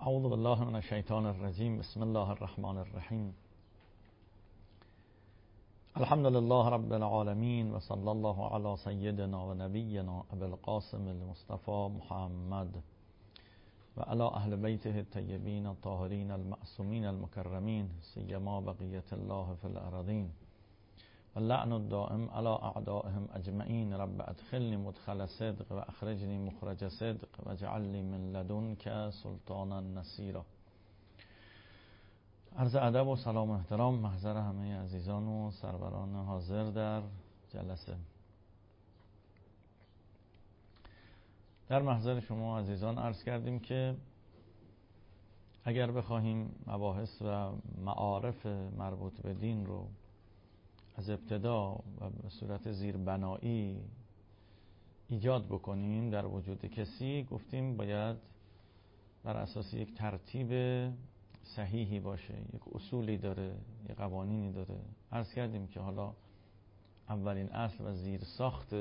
اعوذ بالله من الشیطان الرجیم. بسم الله الرحمن الرحیم. الحمد لله رب العالمین و صلی الله علی سیدنا و نبینا ابی القاسم المصطفى محمد و علی اهل بیته الطیبین الطاهرین المعصومین المکرمین سیما بقیة الله فی الارضین و اللعن الدائم علی اعدائهم اجمعین. رب ادخلنی مدخل صدق و اخرجنی مخرج صدق و اجعلنی من لدنک سلطانا نصیرا. عرض ادب و سلام و احترام محضر همه عزیزان و سروران حاضر در جلسه. در محضر شما عزیزان عرض کردیم که اگر بخواهیم مباحث و معارف مربوط به دین رو از ابتدا و به صورت زیربنایی ایجاد بکنیم در وجود کسی، گفتیم باید بر اساس یک ترتیب صحیحی باشه، یک اصولی داره، یک قوانینی داره. عرض کردیم که حالا اولین اصل و زیر ساخت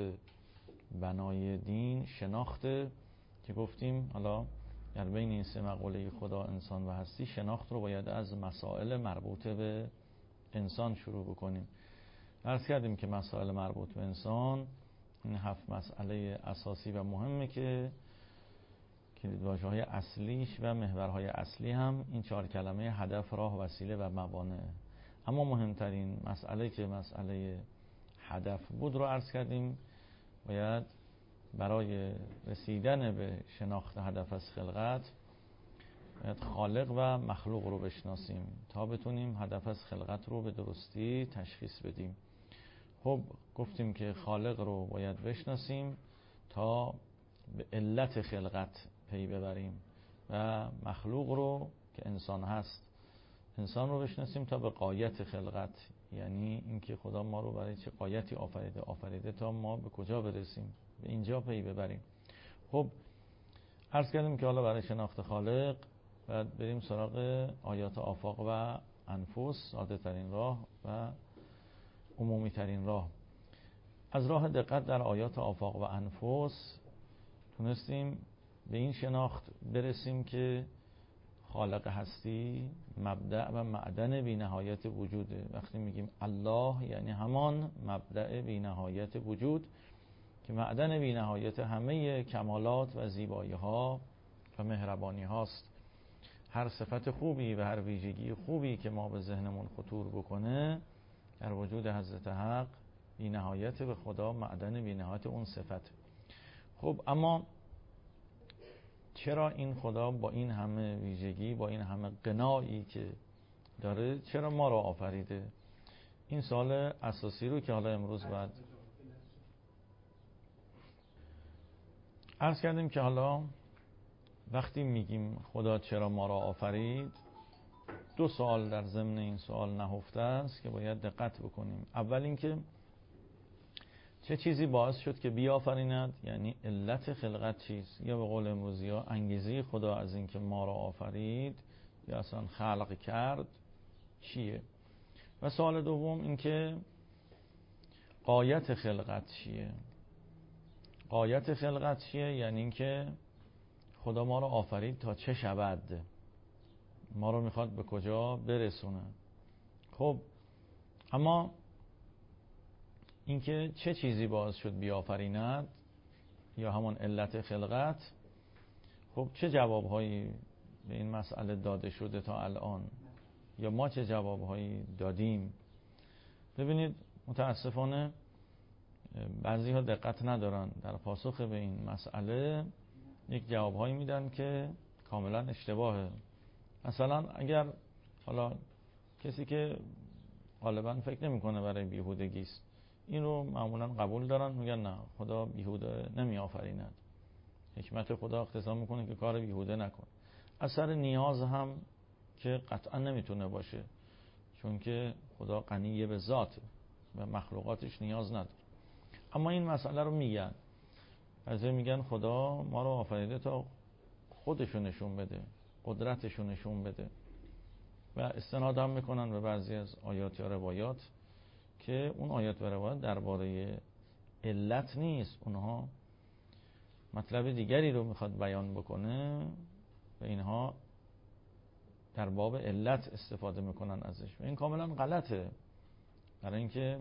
بنای دین شناخته، که گفتیم حالا در بین این سه مقوله خدا، انسان و هستی، شناخت رو باید از مسائل مربوط به انسان شروع بکنیم. عرض کردیم که مسائل مربوط به انسان این 7 مسئله اساسی و مهمه که کلیدواژه‌های اصلیش و محورهای اصلی هم این 4 کلمه هدف، راه، وسیله و موانع. اما مهمترین مسئله که مسئله هدف بود رو عرض کردیم باید برای رسیدن به شناخت هدف از خلقت باید خالق و مخلوق رو بشناسیم تا بتونیم هدف از خلقت رو به درستی تشخیص بدیم. خب گفتیم که خالق رو باید بشناسیم تا به علت خلقت پی ببریم و مخلوق رو که انسان هست، انسان رو بشناسیم تا به غایت خلقت، یعنی اینکه خدا ما رو برای چه غایتی آفریده تا ما به کجا برسیم، به اینجا پی ببریم. خب عرض کردیم که حالا برای شناخت خالق باید بریم سراغ آیات آفاق و انفس، ساده ترین راه و عمومی ترین راه. از راه دقت در آیات آفاق و انفس تونستیم به این شناخت برسیم که خالق هستی مبدأ و معدن بی نهایت وجوده. وقتی میگیم الله یعنی همان مبدأ بی نهایت وجود که معدن بی نهایت همه کمالات و زیبایی ها و مهربانی هاست. هر صفت خوبی و هر ویژگی خوبی که ما به ذهنمون خطور بکنه در وجود حضرت حق بی نهایت به خدا معدن بی نهایت اون صفت. خب اما چرا این خدا با این همه ویژگی، با این همه غنایی که داره، چرا ما را آفریده؟ این سوال اساسی رو که حالا امروز بعد عرض کردیم که حالا وقتی میگیم خدا چرا ما را آفرید، 2 سوال در ضمن این سوال نهفته است که باید دقت بکنیم. اول اینکه چه چیزی باعث شد که بیافریند، یعنی علت خلقت چیست، یا به قول امروزی ها انگیزه خدا از اینکه ما را آفرید یا اصلا خلق کرد چیه. و سوال دوم اینکه غایت خلقت چیه. غایت خلقت چیه یعنی اینکه خدا ما را آفرید تا چه شود، ما رو میخواد به کجا برسونه. خب اما اینکه چه چیزی باعث شد بیافریند یا همون علت خلقت، خب چه جوابهایی به این مسئله داده شده تا الان، یا ما چه جوابهایی دادیم؟ ببینید متاسفانه بعضی ها دقت ندارن در پاسخ به این مسئله، یک جوابهایی میدن که کاملا اشتباهه. مثلا اگر حالا کسی که غالبا فکر نمیکنه برای بیهودگی است، این رو معمولا قبول دارن، میگن نه خدا بیهوده نمی آفریند، حکمت خدا اقتضا میکنه که کار بیهوده نکن. اثر نیاز هم که قطعا نمیتونه باشه، چون که خدا غنی به ذات و مخلوقاتش نیاز نداره. اما این مسئله رو میگن، بعضی میگن خدا ما رو آفریده تا خودشو نشون بده، قدرتشو نشون بده، و استناد هم میکنن به بعضی از آیات یا روایات که اون آیات و روایات درباره علت نیست، اونها مطلب دیگری رو میخواد بیان بکنه و اینها در باب علت استفاده میکنن ازش و این کاملا غلطه. برای اینکه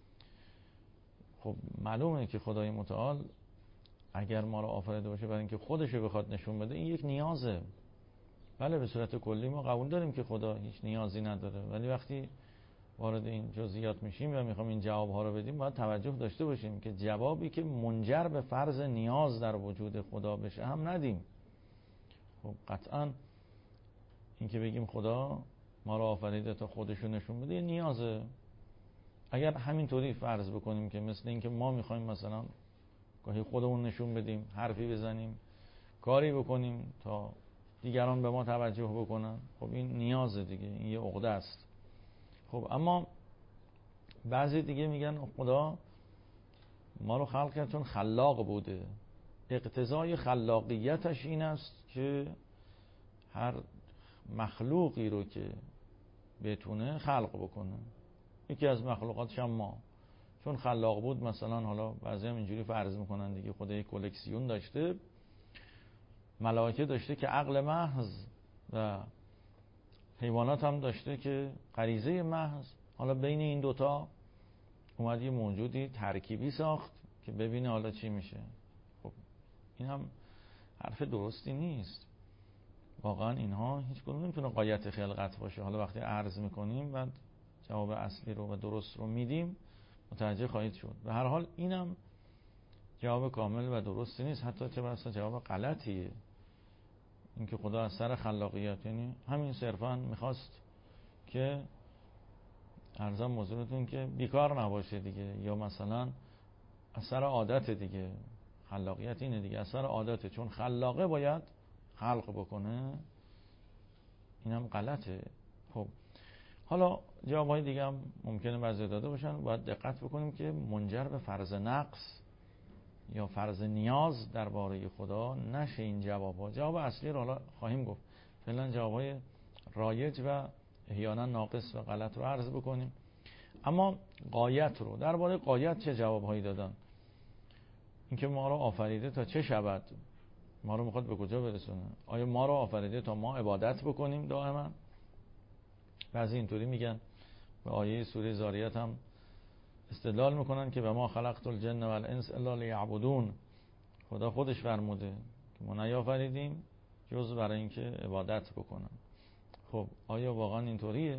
خب معلومه که خدای متعال اگر ما رو آفریده باشه برای اینکه خودش رو بخواد نشون بده، این یک نیازه. بله به صورت کلی ما قبول داریم که خدا هیچ نیازی نداره، ولی وقتی وارد این جزئیات میشیم و میخوام این جوابها رو بدیم باید توجه داشته باشیم که جوابی که منجر به فرض نیاز در وجود خدا بشه هم ندیم. خب قطعا این که بگیم خدا ما رو آفریده تا خودش رو نشون بده نیازه. اگر همینطوری فرض بکنیم که مثل این که ما میخوایم مثلا گاهی خودمون نشون بدیم، حرفی بزنیم، کاری بکنیم تا دیگران به ما توجه بکنن، خب این نیازه دیگه، این یه عقده است. خب اما بعضی دیگه میگن خدا ما رو خلق کرد چون خلاق بوده، اقتضای خلاقیتش این است که هر مخلوقی رو که بتونه خلق بکنه. یکی از مخلوقاتش هم ما، چون خلاق بود مثلا، حالا بعضی هم اینجوری فرض میکنن دیگه، خدا یک کلکسیون داشته، ملائکه داشته که عقل محض و حیوانات هم داشته که غریزه محض، حالا بین این دوتا اومد یه موجودی ترکیبی ساخت که ببینه حالا چی میشه. خب این هم حرف درستی نیست. واقعا اینها هیچ کدوم نمیتونه غایت خلقت باشه. حالا وقتی عرض میکنیم و جواب اصلی رو و درست رو میدیم متوجه خواهید شد. به هر حال اینم جواب کامل و درستی نیست، حتی چه بسا جواب غلطیه. اینکه خدا از سر خلاقیت، یعنی همین صرفا میخواست که ارزم حضورتون که بیکار نباشه دیگه، یا مثلا از سر عادت دیگه. خلاقیت اینه دیگه، از سر عادته، چون خلاقه باید خلق بکنه. اینم غلطه. خب حالا جوابهای دیگه هم ممکنه بعضی داده باشن، باید دقت بکنیم که منجر به فرض نقص یا فرض نیاز درباره خدا نشه این جوابها. جواب اصلی رو حالا خواهیم گفت، فعلا جوابهای رایج و احیانا ناقص و غلط رو عرض بکنیم. اما غایت رو، درباره غایت چه جوابهایی دادن؟ اینکه ما رو آفریده تا چه شود، ما رو میخواد به کجا برسونه؟ آیا ما رو آفریده تا ما عبادت بکنیم دائما؟ بعضی اینطوری میگن، به آیه سوره ذاریات هم استدلال میکنن که به ما خلقت الجن و الانس الا لیعبدون. خدا خودش فرموده که ما نیافریدیم جز برای اینکه عبادت بکنن. خب آیا واقعا اینطوریه؟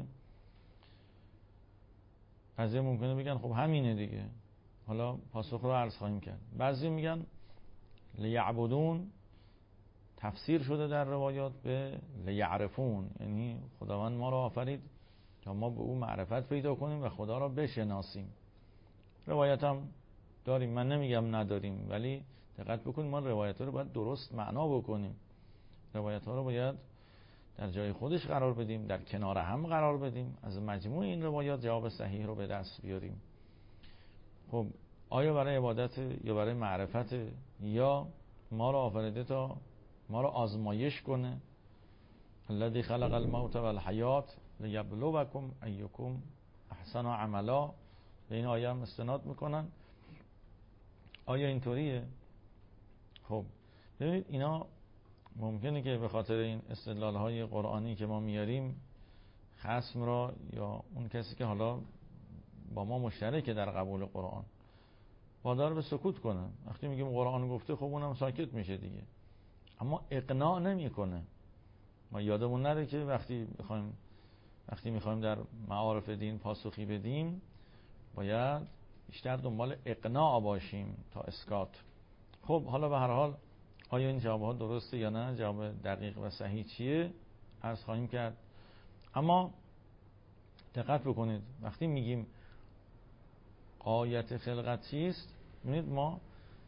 بعضی ممکنه بگن خب همینه دیگه. حالا پاسخ رو عرض خواهیم کرد. بعضی میگن لیعبدون تفسیر شده در روایات به لیعرفون، یعنی خداوند ما رو آفرید تا ما به او معرفت پیدا کنیم و خدا را بشناسیم. روایت هم داریم، من نمیگم نداریم، ولی دقت بکنیم ما روایت ها رو باید درست معنا بکنیم. روایت ها رو باید در جای خودش قرار بدیم، در کنار هم قرار بدیم، از مجموع این روایات جواب صحیح رو به دست بیاریم. خب آیا برای عبادت یا برای معرفت، یا ما رو آفریده تا ما رو آزمایش کنه؟ الذی خلق الموت والحیات لیبلوکم ایکم احسن عملا. به این آیه هم استناد میکنن. آیا اینطوریه؟ خب ببینید اینا ممکنه که به خاطر این استدلال‌های قرآنی که ما میاریم خصم را یا اون کسی که حالا با ما مشترکه در قبول قرآن وادار به سکوت کنه. وقتی میگیم قرآن گفته خب اونم ساکت میشه دیگه، اما اقناع نمیکنه. ما یادمون نره که وقتی میخوایم در معارف دین پاسخی بدیم باید بیشتر دنبال اقناع باشیم تا اسکات. خب حالا به هر حال آیا این جوابها درسته یا نه، جواب دقیق و صحیح چیه عرض خواهیم کرد. اما دقت بکنید وقتی میگیم غایت خلقت چیست، ببینید ما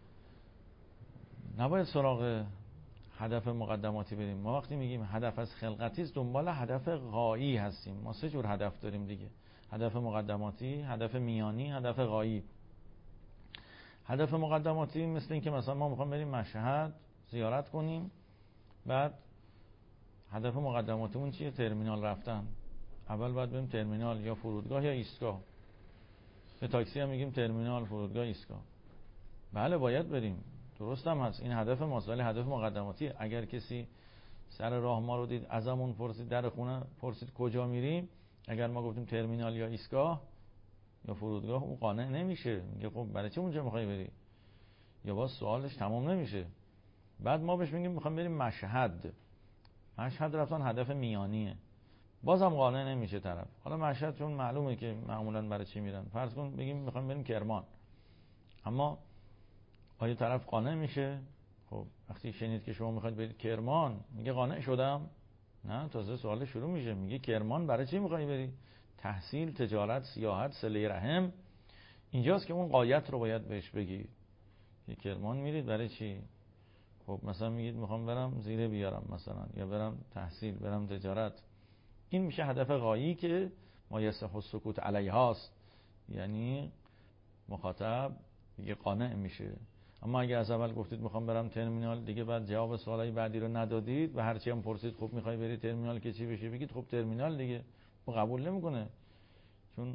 نباید سراغ هدف مقدماتی بریم. ما وقتی میگیم هدف از خلقتی است دنبال هدف غایی هستیم. ما سه جور هدف داریم دیگه: هدف مقدماتی، هدف میانی، هدف غایی. هدف مقدماتی مثل این که مثلا ما میخوایم بریم مشهد زیارت کنیم، بعد هدف مقدماتیمون چیه؟ ترمینال رفتن. اول باید بریم ترمینال یا فرودگاه یا ایستگاه. به تاکسی هم میگیم ترمینال، فرودگاه، ایستگاه. بله باید بریم، درست هم هست، این هدف ماست، ولی هدف مقدماتی. اگر کسی سر راه ما رو دید، ازمون پرسید، در خونه پرسید کجا میریم، اگر ما گفتیم ترمینال یا ایستگاه یا فرودگاه، اون قانع نمیشه، میگه خب برای چه اونجا میخوای بری؟ یا باز سوالش تمام نمیشه. بعد ما بهش میگیم میخوام بریم مشهد. مشهد رفتن هدف میانیه، بازم قانع نمیشه طرف. حالا مشهد چون معلومه که معمولا برای چی میرن، فرض کن بگیم میخوام بریم کرمان، اما آیا طرف قانع میشه؟ خب وقتی شنید که شما میخواید برید کرمان، میگه قانع شدم؟ نه، تازه سوال شروع میشه، میگه کرمان برای چی میخوای بری؟ تحصیل، تجارت، سیاحت، صله رحم. اینجاست که اون غایت رو باید بهش بگی که کرمان میرید برای چی؟ خب مثلا میگید میخوام برم زیره بیارم مثلا، یا برم تحصیل، برم تجارت. این میشه هدف غایی که ما یصح السکوت علیهاست، یعنی مخاطب دیگه قانع میشه. اما اگه از اول گفتید میخوام برم ترمینال، دیگه بعد جواب سوالای بعدی رو ندادید و هرچی هم پرسید خب میخوای بری ترمینال که چی بشه، بگید خب ترمینال دیگه، او قبول نمیکنه. چون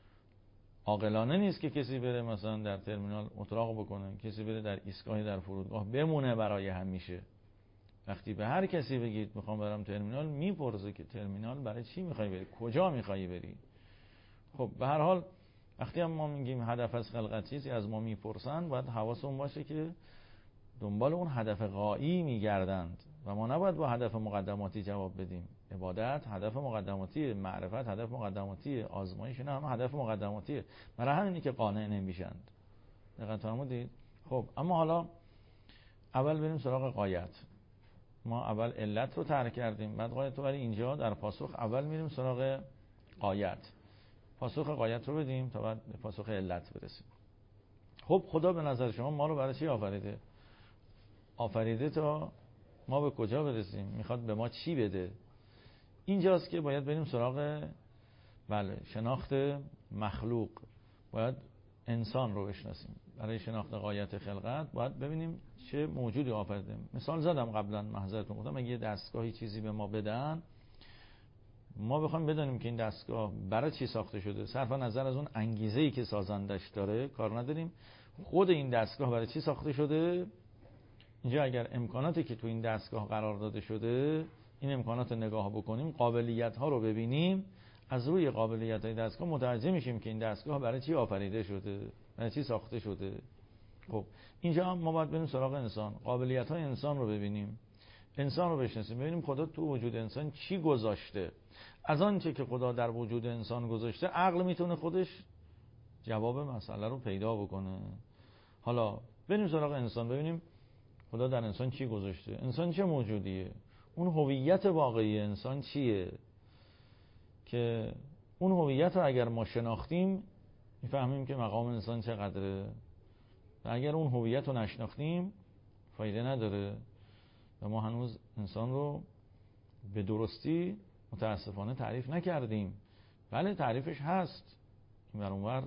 عاقلانه نیست که کسی بره مثلا در ترمینال اتراق بکنه، کسی بره در ایستگاه در فرودگاه بمونه برای همیشه. وقتی به هر کسی بگید میخوام برم ترمینال، میپرسه که ترمینال برای چی میخوای بری، کجا میخوای بری. خب به هر حال وقتی هم ما میگیم هدف از خلقت چیزی از ما میپرسن، باید حواسمون باشه که دنبال اون هدف غایی میگردند و ما نباید با هدف مقدماتی جواب بدیم. عبادت هدف مقدماتی، معرفت هدف مقدماتی، آزمایش نه هم هدف مقدماتیه. برای همینی که قانع نمیشند. دقیقاً فهمیدید؟ خب اما حالا اول بریم سراغ غایت. ما اول علت رو طرح کردیم، بعد غایت رو. برای اینجا در پاسخ اول میریم سراغ غایت. پاسخ غایت رو بدیم تا بعد به پاسخ علت برسیم. خب خدا به نظر شما ما رو برای چی آفریده؟ آفریده تا ما به کجا برسیم؟ میخواد به ما چی بده؟ اینجاست که باید بریم سراغ شناخت مخلوق. باید انسان رو بشناسیم. برای شناخت غایت خلقت باید ببینیم چه موجودی آفریده. مثال زدم قبلا، معذرتون گفتم اگه یه دستگاهی چیزی به ما بدن، ما بخوایم بدونیم که این دستگاه برای چی ساخته شده، صرف نظر از اون انگیزه‌ای که سازندش داره کار نداریم، خود این دستگاه برای چی ساخته شده. اینجا اگر امکاناتی که تو این دستگاه قرار داده شده، این امکانات رو نگاه بکنیم، قابلیت‌ها رو ببینیم، از روی قابلیت‌های دستگاه متوجه میشیم که این دستگاه برای چی آفریده شده، برای چی ساخته شده. خب اینجا ما باید بریم سراغ انسان، قابلیت‌های انسان رو ببینیم، انسان رو بشناسیم، ببینیم خدا تو وجود انسان چی گذاشته. از آنچه که خدا در وجود انسان گذاشته، عقل میتونه خودش جواب مسئله رو پیدا بکنه. حالا بریم سراغ انسان، ببینیم خدا در انسان چی گذاشته، انسان چه موجودیه، اون هویت واقعی انسان چیه، که اون هویت رو اگر ما شناختیم میفهمیم که مقام انسان چقدره، و اگر اون هویت رو نشناختیم فایده نداره و ما هنوز انسان رو به درستی متاسفانه تعریف نکردیم. بله تعریفش هست، این بر اونور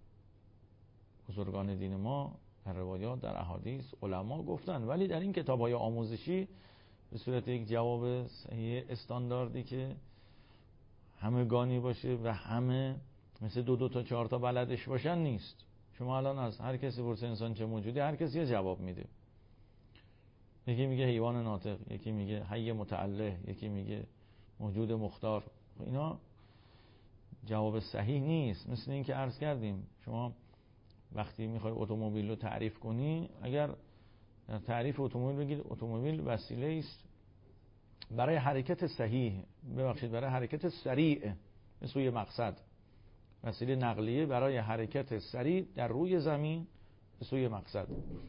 بزرگان دین ما در روایات، در احادیث، علما گفتن، ولی در این کتاب‌های آموزشی به صورت یک جواب صحیح استانداردی که همگانی باشه و همه مثل 2 تا 4 تا بلدش باشن نیست. شما الان از هر کسی پرسه انسان چه موجودی، هر کسی جواب میده. یکی میگه حیوان ناطق، یکی میگه حی متعله، یکی میگه موجود مختار. اینا جواب صحیح نیست. مثل این که عرض کردیم، شما وقتی میخوای اتومبیل رو تعریف کنی، اگر در تعریف اتومبیل بگید اتومبیل وسیله است برای حرکت صحیح، برای حرکت سریع به سوی مقصد، وسیله نقلیه برای حرکت سریع در روی زمین به سوی مقصد.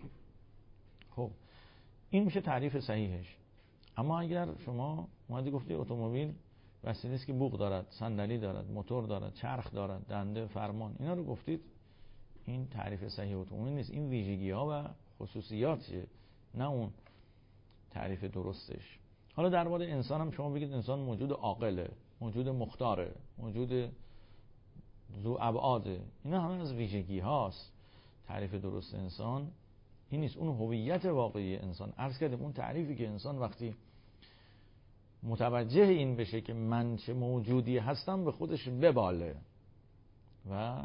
خب این میشه تعریف صحیحش. اما اگر شما اومدی گفتی اتومبیل وسیله است که بوق دارد، صندلی دارد، موتور دارد، چرخ دارد، دنده، فرمان، اینا رو گفتید، این تعریف صحیح اتومبیل نیست. این ویژگی‌ها و خصوصیاتشه، نه اون تعریف درستش. حالا در مورد انسان هم شما بگید انسان موجود عاقله، موجود مختاره، موجود ذو ابعاده، اینا همه از ویژگی هاست. تعریف درست انسان این نیست، اون هویت واقعی انسان. عرض کردیم اون تعریفی که انسان وقتی متوجه این بشه که من چه موجودی هستم، به خودش بباله و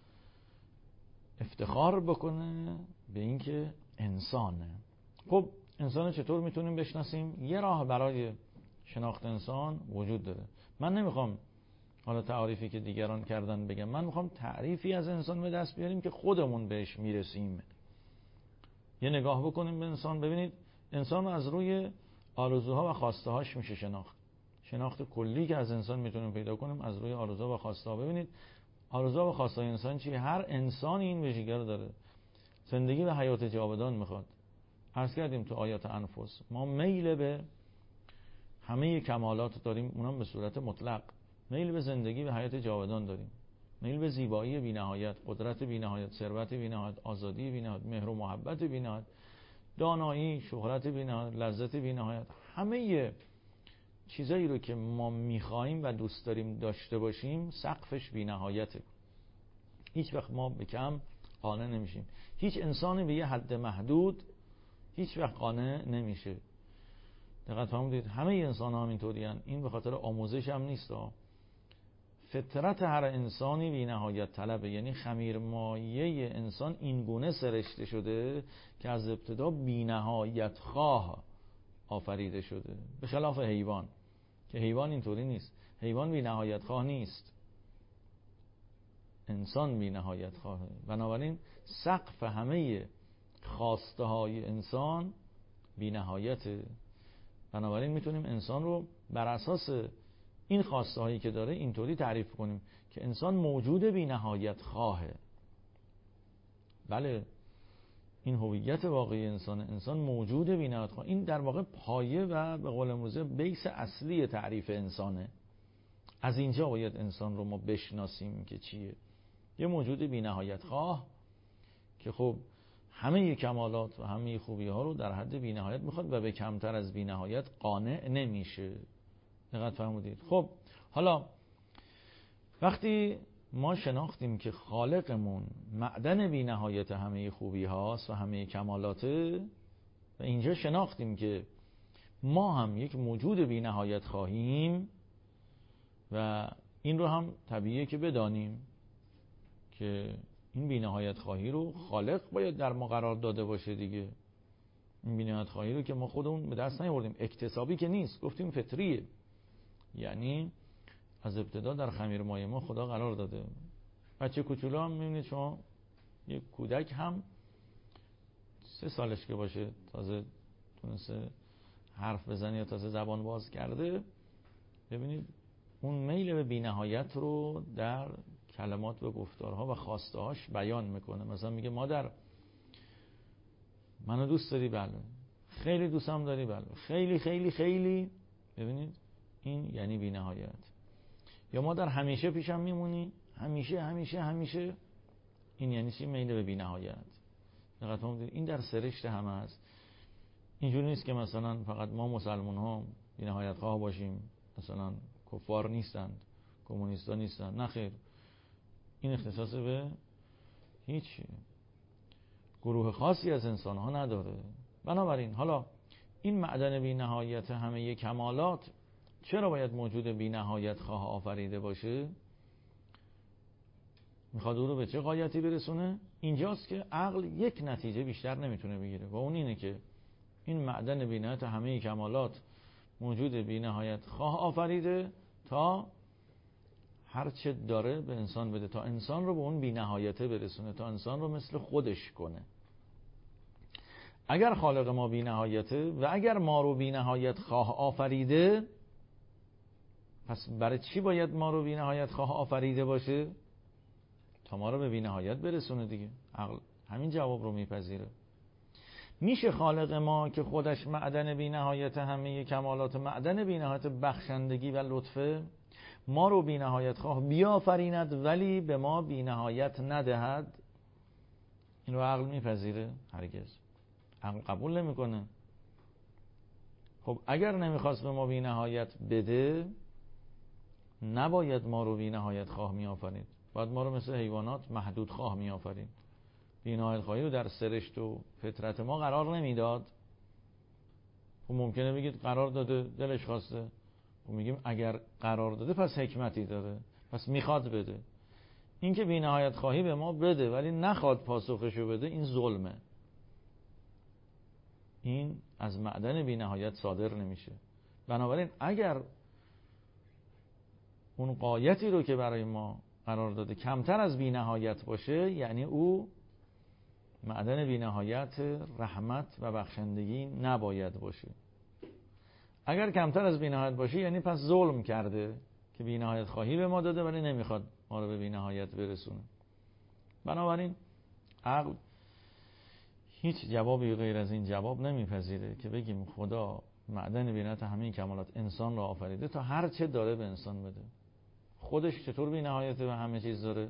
افتخار بکنه به این که انسانه. خب انسان چطور میتونیم بشناسیم؟ یه راه برای شناخت انسان وجود داره. من نمیخوام حالا تعریفی که دیگران کردن بگم، من میخوام تعریفی از انسان به دست بیاریم که خودمون بهش میرسیم. یه نگاه بکنیم به انسان، ببینید انسان از روی آرزوها و خواسته هاش میشه شناخت کلی که از انسان میتونیم پیدا کنیم از روی آرزوها و خواسته ها. ببینید آرزوها و خواسته های انسان چی؟ هر انسانی این ویژگی رو داره. زندگی و حیات جاودان میخواد. عرض کردیم تو آیات انفس ما میل به همه کمالات داریم، اونم به صورت مطلق. میل به زندگی و حیات جاودان داریم، میل به زیبایی بی‌نهایت، قدرت بی‌نهایت، ثروت بی‌نهایت، آزادی بی‌نهایت، مهر و محبت بی‌نهایت، دانایی، شهرت بی‌نهایت، لذت بی‌نهایت. همه چیزایی رو که ما می‌خوایم و دوست داریم داشته باشیم سقفش بی‌نهایته. هیچ وقت ما به کم قانع نمیشیم. هیچ انسانی به یه حد محدود هیچ وقت قانع نمیشه. دقت فرمودید همه انسان ها همینطورین. این به خاطر آموزش هم نیست. فطرت هر انسانی بی نهایت طلبه، یعنی خمیرمایه انسان این گونه سرشته شده که از ابتدا بی نهایت خواه آفریده شده، به خلاف حیوان که حیوان اینطوری نیست. حیوان بی نهایت خواه نیست، انسان بی نهایت خواهه. بنابراین سقف همه خواسته های انسان بی نهایته. بنابراین میتونیم انسان رو بر اساس این خواسته هایی که داره اینطوری تعریف کنیم که انسان موجود بی نهایت خواهه. بله این هویت واقعی انسان موجود بی نهایت خواه. این در واقع پایه و به قول امروزه بیس اصلی تعریف انسانه. از اینجا باید انسان رو ما بشناسیم که چیه. یه موجود بی نهایت خواه که خب همه کمالات و همه خوبی ها رو در حد بی نهایت میخواد و به کمتر از بی نهایت قانع نمیشه. دقت فرمودید؟ خب حالا وقتی ما شناختیم که خالقمون معدن بی نهایت همه خوبی هاست و همه کمالاته و اینجا شناختیم که ما هم یک موجود بی نهایت خواهیم و این رو هم طبیعیه که بدانیم که این بی نهایت خواهی رو خالق باید در ما قرار داده باشه دیگه. این بی نهایت خواهی رو که ما خودمون به دست نیاوردیم، اکتسابی که نیست، گفتیم فطریه. یعنی از ابتدا در خمیرمایه ما خدا قرار داده. بچه کوچولو هم میبینید شما، یک کودک هم 3 سالش که باشه تازه تونسته حرف بزنه یا تازه زبان باز کرده، ببینید اون میل به بی‌نهایت رو در کلمات و گفتارها و خواسته‌هاش بیان میکنه. مثلا میگه مادر منو دوست داری؟ بله. خیلی دوستم داری؟ بله. خیلی خیلی خیلی. ببینید این یعنی بی‌نهایت. یا مادر همیشه پیشم میمونی؟ همیشه همیشه همیشه. این یعنی چی؟ میل به بی‌نهایت. دقت کنید این در سرشت همه است. اینجوری نیست که مثلا فقط ما مسلمان ها بی‌نهایت خواه باشیم، مثلا کفار نیستند، کمونیستا نیستند. نه خیر، این اختصاص به هیچ گروه خاصی از انسان ها نداره. بنابراین حالا این معدن بی نهایت همه کمالات چرا باید موجود بی نهایت خواه آفریده باشه؟ میخواد او رو به چه غایتی برسونه؟ اینجاست که عقل یک نتیجه بیشتر نمیتونه بگیره و اون اینه که این معدن بی نهایت همه کمالات موجود بی نهایت خواه آفریده تا هر چه داره به انسان بده، تا انسان رو به اون بی نهایته برسونه، تا انسان رو مثل خودش کنه. اگر خالق ما بی نهایته و اگر ما رو بی نهایت خواه آفریده، پس برای چی باید ما رو بی نهایت خواه آفریده باشه؟ تا ما رو به بی نهایت برسونه دیگه. عقل همین جواب رو میپذیره. میشه خالق ما که خودش معدن بی نهایت همه کمالات، معدن بی نهایت بخشندگی و لطفه، ما رو بی نهایت خواه بیافریند ولی به ما بی نهایت ندهد؟ این رو عقل میپذیره؟ هرگز. عقل قبول نمیکنه. خب اگر نمیخواست به ما بی نهایت بده، نباید ما رو بی نهایت خواه میآفرید. باید ما رو مثل حیوانات محدود خواه میآفرید. بی نهایت خواهی رو در سرشت و فطرت ما قرار نمیداد. خب ممکنه بگید قرار داده، دلش خواسته. خب میگیم اگر قرار داده پس حکمتی داره، پس میخواد بده. این که بی نهایت خواهی به ما بده ولی نخواد پاسخشو بده، این ظلمه. این از معدن بی نهایت صادر نمیشه. بنابراین اگر اون غایتی رو که برای ما قرار داده کمتر از بی نهایت باشه، یعنی او معدن بی نهایت رحمت و بخشندگی نباید باشه. اگر کمتر از بی نهایت باشه یعنی پس ظلم کرده که بی نهایت خواهی به ما داده ولی نمیخواد ما رو به بی نهایت برسونه. بنابراین عقل هیچ جوابی غیر از این جواب نمیپذیره که بگیم خدا معدن بی نهایت همه کمالات انسان را آفریده تا هر چه داره به انسان بده. خودش چطور بی نهایت و همه چیز داره؟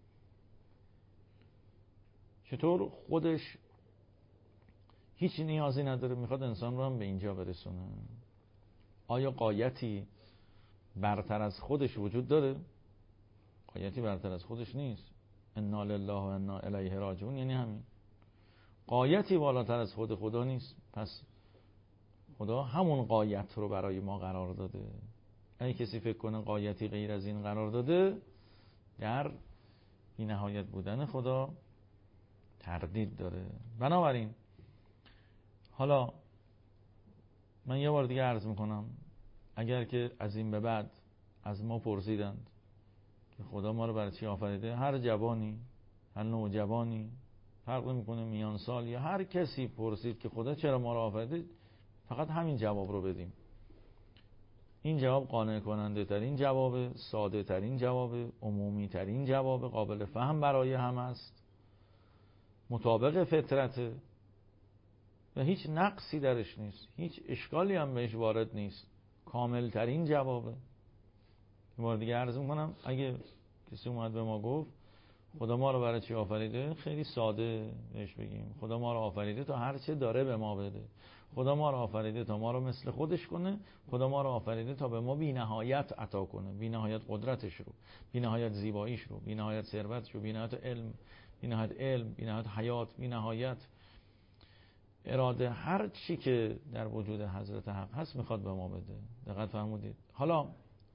چطور خودش هیچ نیازی نداره میخواد انسان رو هم به اینجا برسونه؟ آیا غایتی برتر از خودش وجود داره؟ غایتی برتر از خودش نیست. انا لله و انا الیه راجعون یعنی همین. غایتی بالاتر از خود خدا نیست. پس خدا همون غایت رو برای ما قرار داده. اگه کسی فکر کنه غایتی غیر از این قرار داده، در بی نهایت بودن خدا تردید داره. بنابراین حالا من یه بار دیگه عرض میکنم، اگر که از این به بعد از ما پرسیدند که خدا ما رو برای چی آفریده، هر جوانی، هر نوجوانی، فرق نمیکنه میان سال یا هر کسی پرسید که خدا چرا ما رو آفریده، فقط همین جواب رو بدیم. این جواب قانع کننده ترین جواب، ساده ترین جواب، عمومی ترین جواب، قابل فهم برای هم است، مطابق فطرته و هیچ نقصی درش نیست، هیچ اشکالی هم بهش وارد نیست، کامل ترین جوابه. یه بار دیگه عرض میکنم، اگه کسی اومد به ما گفت خدا ما رو برای چی آفریده، خیلی ساده بهش بگیم خدا ما رو آفریده تا هر چه داره به ما بده. خدا ما رو آفریده تا ما رو مثل خودش کنه. خدا ما رو آفریده تا به ما بی نهایت عطا کنه، بی نهایت قدرتش رو، بی نهایت زیباییش رو، بی نهایت ثروتش رو، بی نهایت علم، بی نهایت حیات، بی نهایت اراده، هر چی که در وجود حضرت حق هست میخواد به ما بده. دقت فرمودید؟ حالا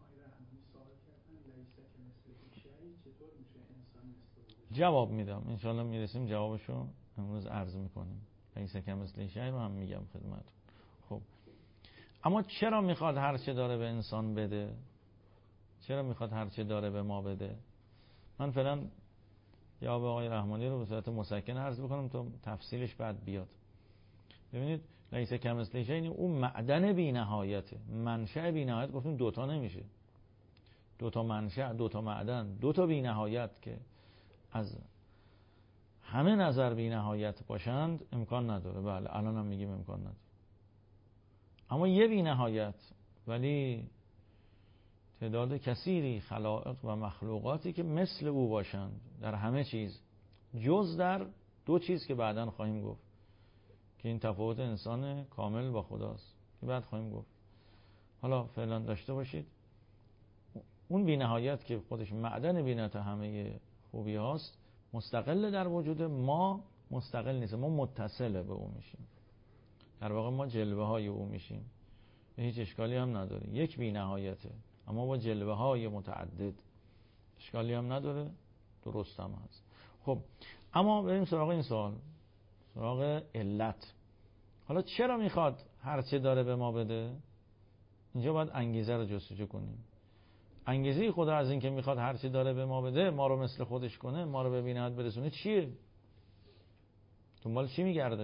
جواب میدم انشالله، میرسیم جوابشو امروز عرض میکنیم. لیس کمثله شیء رو هم میگم خدمتتون. خب اما چرا میخواد هر چه داره به انسان بده؟ چرا میخواد هر چه داره به ما بده؟ من فعلا جواب آقای رحمانی رو به صورت مسکن عرض بکنم تا تفصیلش بعد بیاد. ببینید لیس کمثله شیء، اون معدن بی نهایته، منشأ بی نهایت. گفتیم دوتا نمیشه، دوتا منشأ، دوتا معدن، دوتا بی نهایت که از همه نظر بی نهایت باشند امکان نداره. بله الان هم میگیم امکان نداره. اما یه بی نهایت ولی تعداد کثیری خلائق و مخلوقاتی که مثل او باشند در همه چیز، جز در دو چیز که بعداً خواهیم گفت که این تفاوت انسان کامل با خداست که بعد خواهیم گفت. حالا فعلا داشته باشید اون بی نهایت که خودش معدن بی نهایت همه خوبی هاست، مستقل در وجود ما مستقل نیست، ما متصل به او میشیم. در واقع ما جلوه های او میشیم، هیچ اشکالی هم نداره. یک بی نهایته اما با جلوه های متعدد، اشکالی هم نداره، درست هم هست. خب اما بریم سراغ این سوال، سراغ علت. حالا چرا میخواد هر چه داره به ما بده؟ اینجا باید انگیزه رو جستجو کنیم. انگیزه خدا از این که میخواد هر چی داره به ما بده، ما رو مثل خودش کنه، ما رو به بی نهایت برسونه، چیه؟ دنبال چی میگرده؟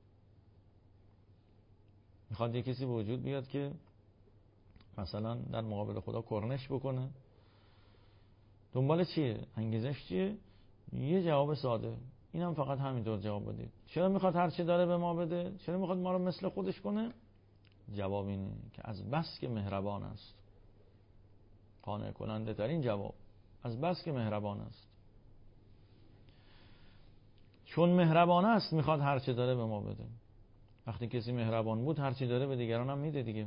میخواد یه کسی به وجود بیاد که مثلا در مقابل خدا کرنش بکنه؟ دنبال چیه؟ انگیزش چیه؟ یه جواب ساده، اینم فقط همینطور جواب بدید. چرا میخواد هر چی داره به ما بده؟ چرا میخواد ما رو مثل خودش کنه؟ جواب اینه که از بس که مهربان است. قانع کننده ترین جواب، از بس که مهربان است. چون مهربان است میخواد هر چه داره به ما بده. وقتی کسی مهربان بود هر چی داره به دیگران هم میده دیگه.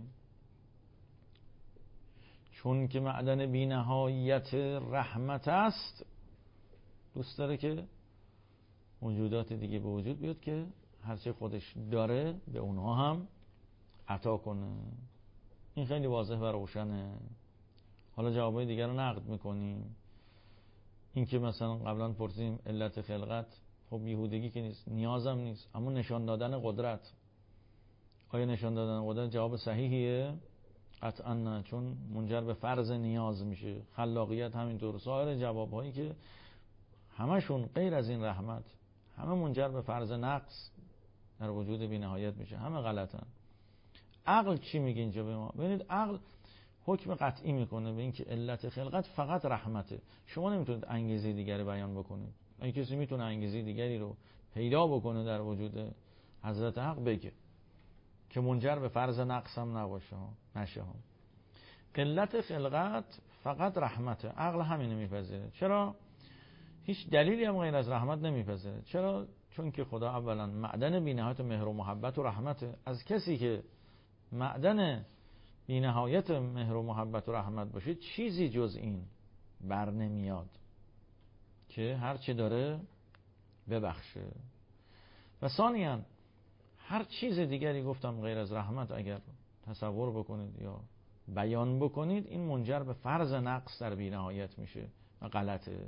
چون که معدن بی نهایت رحمت است، دوست داره که موجودات دیگه به وجود بیاد که هر چه خودش داره به اونها هم عطا کنه. این خیلی واضح و روشنه. حالا جوابای دیگر رو نقد میکنیم. این که مثلا قبلا پرسیدیم علت خلقت، خب بیهودگی که نیست، نیازم نیست، اما نشان دادن قدرت. آیا نشان دادن قدرت جواب صحیحیه؟ قطعا نه، چون منجر به فرض نیاز میشه. خلاقیت همینطور. سایر جوابهایی که همشون غیر از این رحمت، همه منجر به فرض نقص در وجود بی نهایت میشه، همه غلطن. عقل چی میگه اینجا به ما؟ ببینید عقل حکم قطعی میکنه به اینکه علت خلقت فقط رحمته. شما نمیتونید انگیزه دیگری بیان بکنید. اگه کسی میتونه انگیزه دیگری رو پیدا بکنه در وجود حضرت حق بگه که منجر به فرض نقص هم نشه. علت خلقت فقط رحمته. عقل همینو میپذیره. چرا؟ هیچ دلیلی هم غیر از رحمت نمیپذیره. چرا؟ چون که خدا اولا معدن بی‌نهایت مهر و محبت و رحمته. از کسی که معدن بی‌نهایت مهر و محبت و رحمت باشه چیزی جز این بر نمیاد که هر چی داره ببخشه. و ثانیاً هر چیز دیگری گفتم غیر از رحمت اگر تصور بکنید یا بیان بکنید، این منجر به فرض نقص در بی‌نهایت میشه و غلطه.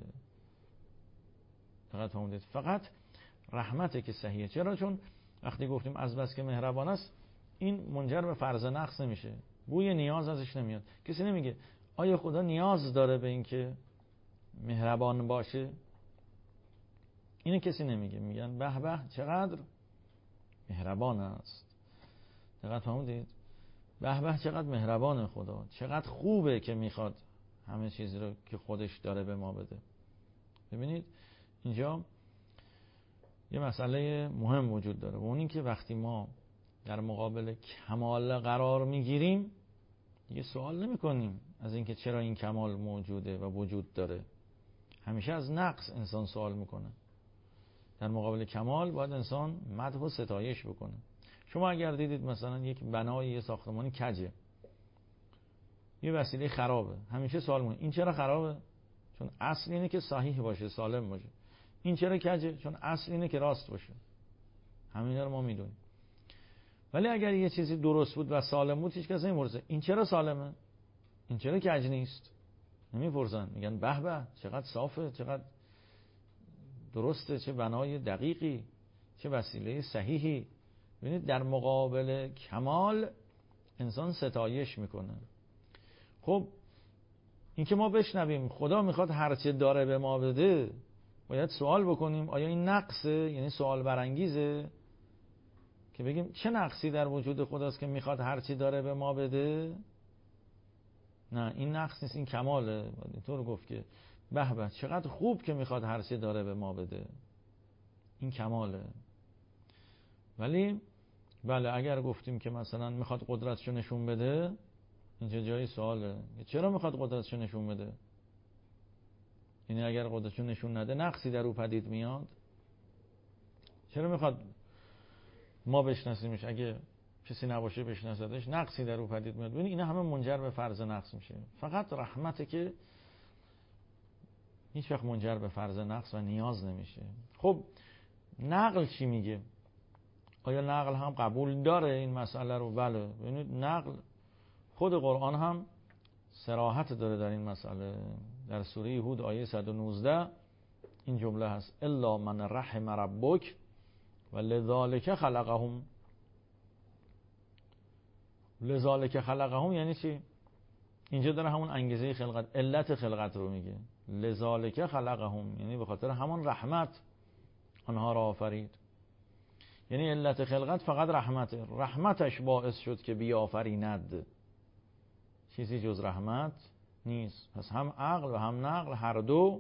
فقط رحمته که صحیحه. چرا؟ چون وقتی گفتیم از بس که مهربان است، این منجر به فرض نقص نمیشه، بوی نیاز ازش نمیاد. کسی نمیگه آیا خدا نیاز داره به این که مهربان باشه؟ اینو کسی نمیگه. میگن به به چقدر مهربان است. دقت فرمودید؟ به به چقدر مهربان خدا، چقدر خوبه که میخواد همه چیزی رو که خودش داره به ما بده. ببینید اینجا یه مسئله مهم وجود داره و اون این که وقتی ما در مقابل کمال قرار میگیریم دیگه سوال نمی کنیم از اینکه چرا این کمال موجوده و وجود داره. همیشه از نقص انسان سوال میکنه. در مقابل کمال باید انسان مدح و ستایش بکنه. شما اگر دیدید مثلا یک بنای یه ساختمانی کجه، یه وسیله خرابه، همیشه سوال میکنه این چرا خرابه؟ چون اصل اینه که صحیح باشه، سالم باشه. این چرا کجه؟ چون اصل اینه که راست باشه. همینا رو ما میدونیم. ولی اگر یه چیزی درست بود و سالم بود هیچ کس نمیپرسه این چرا سالمه؟ این چرا کج نیست؟ نمیپرسن. میگن به به چقدر صافه، چقدر درسته، چه بنای دقیقی، چه وسیله صحیحی. ببینید در مقابل کمال انسان ستایش میکنه. خب این که ما بشنویم خدا میخواد هرچه داره به ما بده، باید سوال بکنیم آیا این نقصه؟ یعنی سوال برانگیزه که بگیم چه نقصی در وجود خداست که میخواد هرچی داره به ما بده؟ نه این نقص نیست، این کماله. اینطور گفت که به به چقدر خوب که میخواد هرچی داره به ما بده، این کماله. ولی بله اگر گفتیم که مثلا میخواد قدرتشو نشون بده، اینجا جای سواله چرا میخواد قدرتشو نشون بده؟ یعنی اگر قدرتشو نشون نده نقصی در او پدید میاد؟ چرا میخواد ما بشناسیمش اگه کسی نباشه بشناسدش نقصی در او پدید میاد؟ ببین اینا همه منجر به فرض نقص میشه. فقط رحمته که هیچ وقت منجر به فرض نقص و نیاز نمیشه. خب نقل چی میگه؟ آیا نقل هم قبول داره این مسئله رو؟ بله. ببینید نقل خود قرآن هم صراحت داره در این مسئله. در سوره هود آیه 119 این جمله هست الا من رحم ربک و لذالک خلقهم. لذالک خلقهم یعنی چی؟ اینجا داره همون انگیزه خلقت، علت خلقت رو میگه. لذالک خلقهم یعنی به خاطر همون رحمت آنها را آفرید. یعنی علت خلقت فقط رحمته. رحمتش باعث شد که بیافریند، چیزی جز رحمت نیست. پس هم عقل و هم نقل هر دو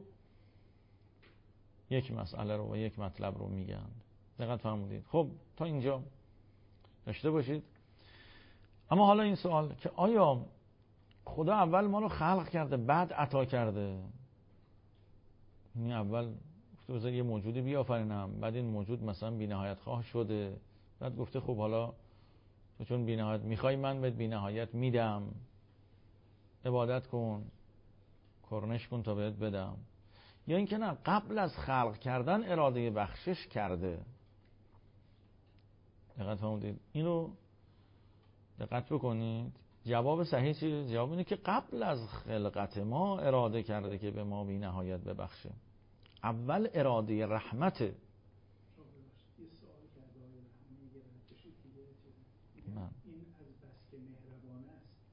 یک مسئله رو و یک مطلب رو میگن. دقت فرمودید؟ خب تا اینجا داشته باشید. اما حالا این سوال که آیا خدا اول ما رو خلق کرده بعد عطا کرده؟ یعنی اول گفته یه موجودی بیافرینم، بعد این موجود مثلا بی‌نهایت خواه شده، بعد گفته خب حالا تو چون بی‌نهایت میخوای من بهت بی‌نهایت میدم، عبادت کن، کرنش کن تا بهت بدم. یا اینکه نه قبل از خلق کردن اراده بخشش کرده؟ دقت فرمودید؟ اینو دقت بکنید. جواب صحیح چیه؟ جواب اینه که قبل از خلقت ما اراده کرده که به ما بی نهایت ببخشه. اول اراده رحمته.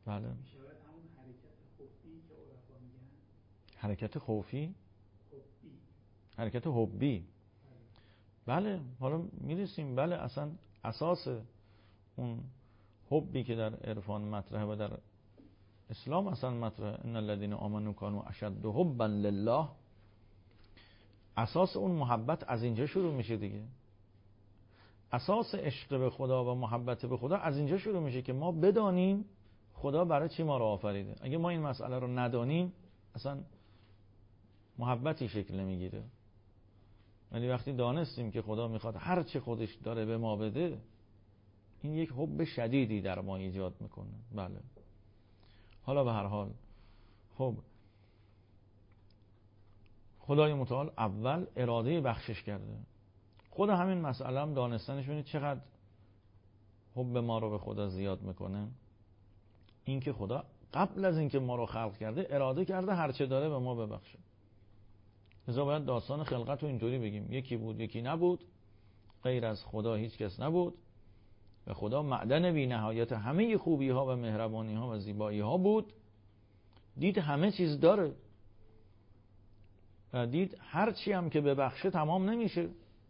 بله. میشه همون حرکت خوفی که عرفا میگن. حرکت خوفی؟ خوفی. حرکت حبی. بله حالا میرسیم. بله اصلا اساس اون حبی که در عرفان مطرحه و در اسلام اصلا مطرحه، ان الذين آمنوا كانوا اشد حبا لله، اساس اون محبت از اینجا شروع میشه دیگه. اساس عشق به خدا و محبت به خدا از اینجا شروع میشه که ما بدانیم خدا برای چی ما رو آفریده. اگه ما این مسئله رو ندانیم اصلا محبتی شکل نمیگیره. ولی وقتی دانستیم که خدا میخواد هر چه خودش داره به ما بده، این یک حب شدیدی در ما ایجاد میکنه. بله. حالا به هر حال خب خدای متعال اول اراده بخشش کرده. خود همین مسئله هم دانستنش ببینید چقدر حب ما رو به خدا زیاد میکنه. این که خدا قبل از اینکه ما رو خلق کرده اراده کرده هر چه داره به ما ببخشه. لذا باید داستان خلقت رو اینطوری بگیم، یکی بود یکی نبود، غیر از خدا هیچ کس نبود و خدا معدن بی نهایت همه خوبی ها و مهربانی ها و زیبایی ها بود. دید همه چیز داره و دید هر چی هم که ببخشه تمام نمیشه.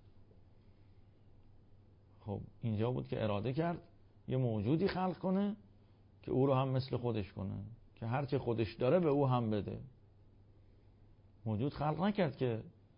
خب اینجا بود که اراده کرد یه موجودی خلق کنه که او رو هم مثل خودش کنه، که هر چی خودش داره به او هم بده. موجود خلق نکرد که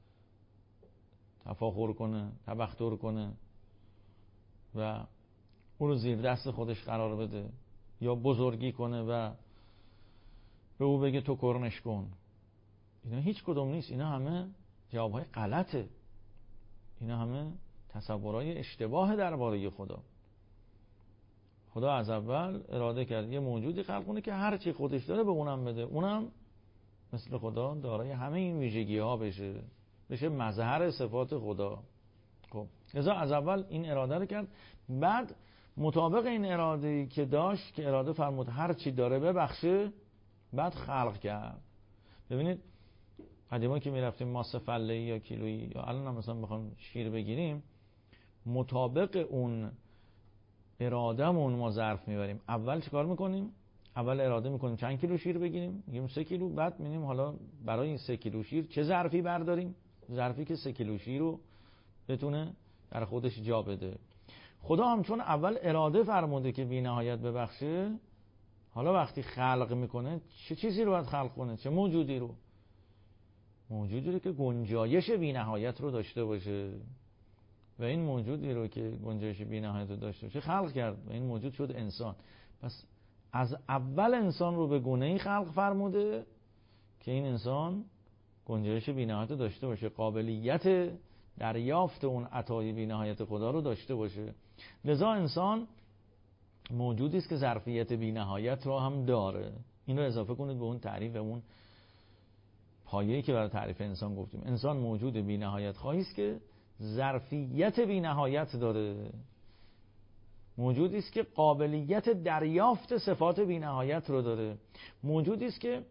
تفاخر کنه، تبختر کنه و او رو زیر دست خودش قرار بده یا بزرگی کنه و به او بگه تو کرنش کن. اینا هیچ کدوم نیست. اینا همه جوابهای غلطه. اینا همه تصورهای اشتباه درباره خدا. خدا از اول اراده کرد یه موجودی خلق کنه که هر چی خودش داره به اونم بده، اونم مثل خدا دارای همه این ویژگی ها بشه مظهر صفات خدا. خب لذا از اول این اراده رو کرد. بعد مطابق این اراده‌ای که داشت، که اراده فرمود هر چی داره ببخشه، بعد خلق کرد. ببینید قدیما که میرفتیم ماست فله‌ای یا کیلویی یا الان هم مثلا بخوام شیر بگیریم، مطابق اون ارادهمون ما ظرف میبریم. اول چیکار میکنیم؟ اول اراده میکنیم چند کیلو شیر بگیریم، میگیم 3 کیلو. بعد میگیم حالا برای این 3 کیلو شیر چه ظرفی برداریم؟ ظرفی که 3 کیلو شیر رو بتونه در خودش جا بده. خدا هم چون اول اراده فرموده که بی نهایت ببخشه، حالا وقتی خلق میکنه چه چیزی رو باید خلق کنه؟ چه موجودی رو؟ موجودی رو که گنجایش بی نهایت رو داشته باشه. و این موجودی رو که گنجایش بی نهایت رو داشته باشه خلق کرد و این موجود شد انسان. پس از اول انسان رو به گونه‌ای خلق فرموده که این انسان گنجایش بی نهایت داشته باشه، قابلیت دریافت اون عطای بی نهایت خدا رو داشته باشه. لذا انسان موجودی است که ظرفیت بی نهایت رو هم داره. این رو اضافه کنید به اون تعریف، اون پایه‌ای که برای تعریف انسان گفتیم. انسان موجود بی نهایت خواهی است که ظرفیت بی نهایت داره. موجودی است که قابلیت دریافت صفات بی نهایت رو داره. موجودی است که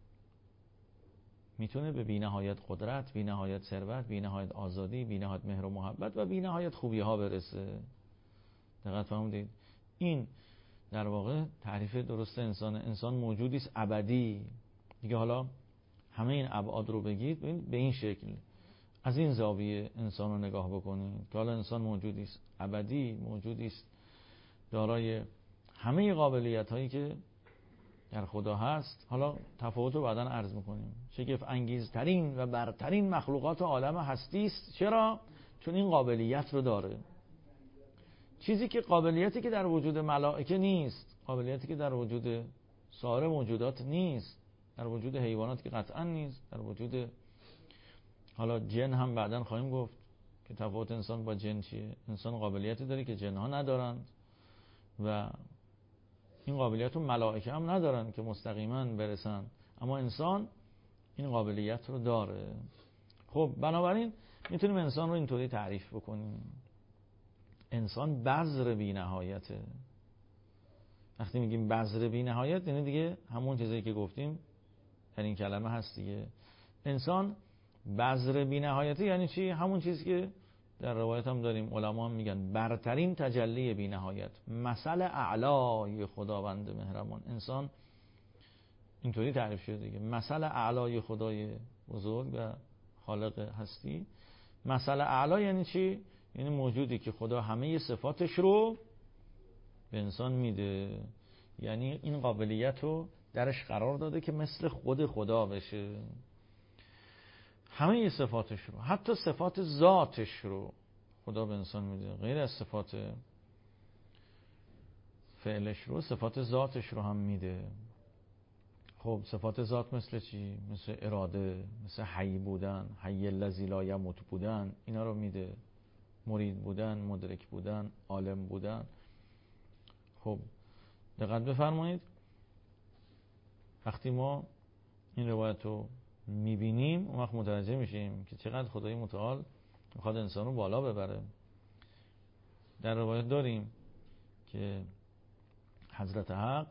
میتونه به بی نهایت قدرت، بی نهایت ثروت، بی نهایت آزادی، بی نهایت مهر و محبت و بی نهایت خوبی ها برسه. دقت فرمودید؟ این در واقع تعریف درست انسان. انسان موجودی است ابدی. دیگه حالا همه این ابعاد رو بگید به این شکل، از این زاویه انسان رو نگاه بکنید که حالا انسان موجودی است ابدی، موجودی است دارای همه قابلیت هایی که در خدا هست. حالا تفاوت رو بعداً عرض میکنیم. شگفت انگیزترین و برترین مخلوقات عالم هستی است. چرا؟ چون این قابلیت رو داره. چیزی که قابلیتی که در وجود ملائکه نیست، قابلیتی که در وجود سایر موجودات نیست، در وجود حیوانات که قطعا نیست، در وجود حالا جن هم بعداً خواهیم گفت که تفاوت انسان با جن چیه. انسان قابلیتی داره که جن ها ندارند و این قابلیت رو ملائکه هم ندارن که مستقیما برسن، اما انسان این قابلیت رو داره. خب بنابراین میتونیم انسان رو اینطوری تعریف بکنیم: انسان بذر بی نهایته. وقتی میگیم بذر بی نهایت یعنی دیگه همون چیزی که گفتیم در این کلمه هست دیگه. انسان بذر بی نهایته یعنی چی؟ همون چیزی که در روایت هم داریم، علما هم میگن برترین تجلی بی نهایت، مثل اعلای خداوند مهربان. انسان اینطوری تعریف شده دیگه، مثل اعلای خدای بزرگ و خالق هستی. مثل اعلا یعنی چی؟ یعنی موجودی که خدا همه صفاتش رو به انسان میده، یعنی این قابلیت رو درش قرار داده که مثل خود خدا بشه. همه صفاتش رو، حتی صفات ذاتش رو خدا به انسان میده، غیر از صفات فعلش رو، صفات ذاتش رو هم میده. خب صفات ذات مثل چی؟ مثل اراده، مثل حی بودن، حی الذی لا یموت بودن، اینا رو میده. مرید بودن، مدرک بودن، عالم بودن. خب دقت بفرمایید، وقتی ما این روایت رو میبینیم اون وقت متوجه میشیم که چقدر خدای متعال میخواد انسان رو بالا ببره. در روایت داریم که حضرت حق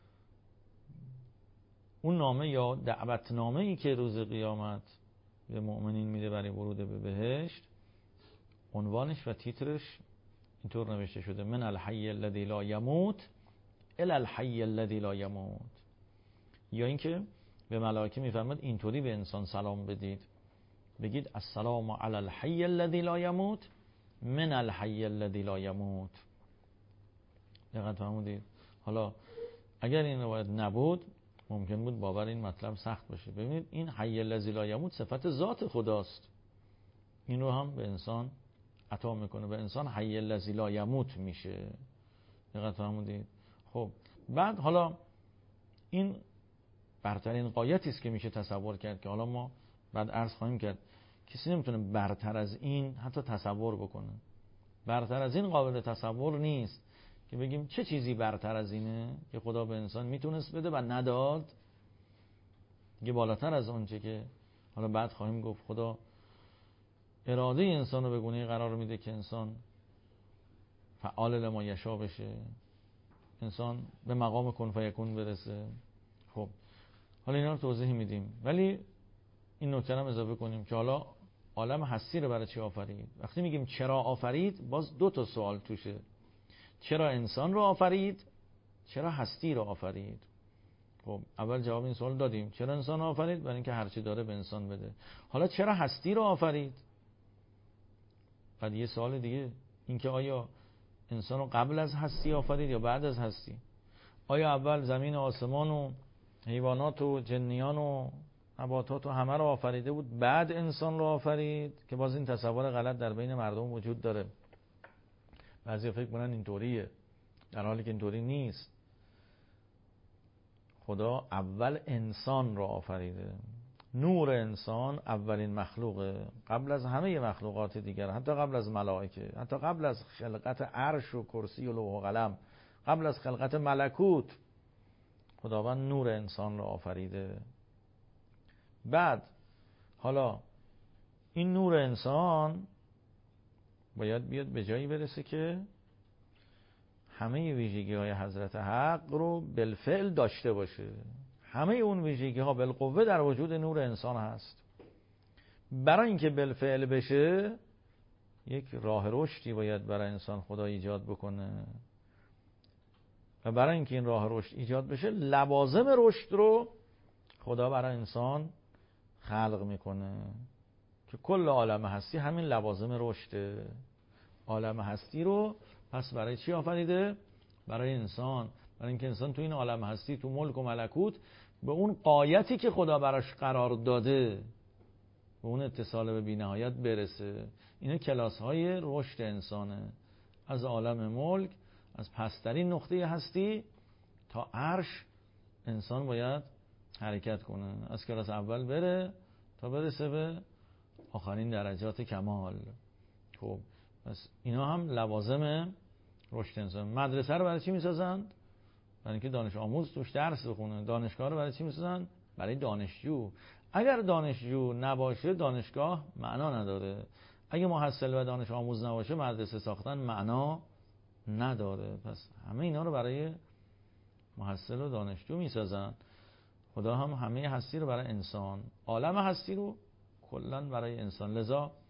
اون نامه یا دعوتنامه ای که روز قیامت به مؤمنین میده برای ورود به بهشت، عنوانش و تیترش اینطور نوشته شده: من الحی الذی لا یموت الی الحی الذی لا یموت. یا اینکه به ملائکه میفرماد اینطوری به انسان سلام بدید، بگید السلام علی الحی الذی لا یموت من الحی الذی لا یموت. دقت فرمودید؟ حالا اگر این روایت نبود ممکن بود باور این مطلب سخت بشه. ببینید این حی الذی لا یموت صفت ذات خداست، این رو هم به انسان عطا میکنه، به انسان حی الذی لا یموت میشه. دقت فرمودید؟ خب بعد حالا این برترین غایتی است که میشه تصور کرد، که حالا ما بعد عرض خواهیم کرد کسی نمیتونه برتر از این حتی تصور بکنه. برتر از این قابل تصور نیست که بگیم چه چیزی برتر از اینه که خدا به انسان میتونست بده و نداد. یه بالاتر از اون چه که حالا بعد خواهیم گفت، خدا اراده انسان رو به گونه‌ای قرار میده که انسان فعال لما یشاء بشه، انسان به مقام کن فیکون برسه. خب حالا اینا رو توضیح میدیم، ولی این نکته هم اضافه کنیم که حالا عالم هستی رو برای چی آفرید؟ وقتی میگیم چرا آفرید، باز دو تا سوال توشه: چرا انسان رو آفرید، چرا هستی رو آفرید. خب اول جواب این سوال دادیم، چرا انسان رو آفرید؟ برای اینکه هرچی داره به انسان بده. حالا چرا هستی رو آفرید؟ بعد یه سوال دیگه، اینکه آیا انسان رو قبل از هستی آفرید یا بعد از هستی؟ آیا اول زمین و آسمان و حیوانات و جنیان و نباتات و همه رو آفریده بود بعد انسان رو آفرید؟ که باز این تصور غلط در بین مردم وجود داره، بعضی فکر کنن اینطوریه، در حالی که اینطوری نیست. خدا اول انسان رو آفریده، نور انسان اولین مخلوقه، قبل از همه مخلوقات دیگر، حتی قبل از ملائکه، حتی قبل از خلقت عرش و کرسی و لوح و قلم، قبل از خلقت ملکوت، خداوند نور انسان رو آفریده. بعد حالا این نور انسان باید بیاد به جایی برسه که همه ویژگی های حضرت حق رو بالفعل داشته باشه. همه اون ویژگی ها بالقوه در وجود نور انسان هست. برای اینکه بالفعل بشه یک راه رشدی باید برای انسان خدا ایجاد بکنه، و برای اینکه این راه رشد ایجاد بشه لوازم رشد رو خدا برای انسان خلق میکنه، که کل عالم هستی همین لوازم رشده. عالم هستی رو پس برای چی آفریده؟ برای انسان، برای اینکه انسان تو این عالم هستی، تو ملک و ملکوت، به اون غایتی که خدا براش قرار داده، به اون اتصال به بی‌نهایت برسه. اینا کلاس های رشد انسانه، از عالم ملک، از پسترین نقطه هستی تا عرش انسان باید حرکت کنه، از کلاس اول بره تا برسه به آخرین درجات کمال. خب پس اینا هم لوازم رشد انسان. مدرسه رو برای چی میسازند؟ برای اینکه دانش آموز توش درس بخونه. دانشگاه رو برای چی میسازند؟ برای دانشجو. اگر دانشجو نباشه دانشگاه معنا نداره. اگه محصل و دانش آموز نباشه مدرسه ساختن معنا نداره. پس همه اینا رو برای محصل و دانشجو میسازن. خدا هم همه هستی رو برای انسان، عالم هستی رو کلا برای انسان. لذا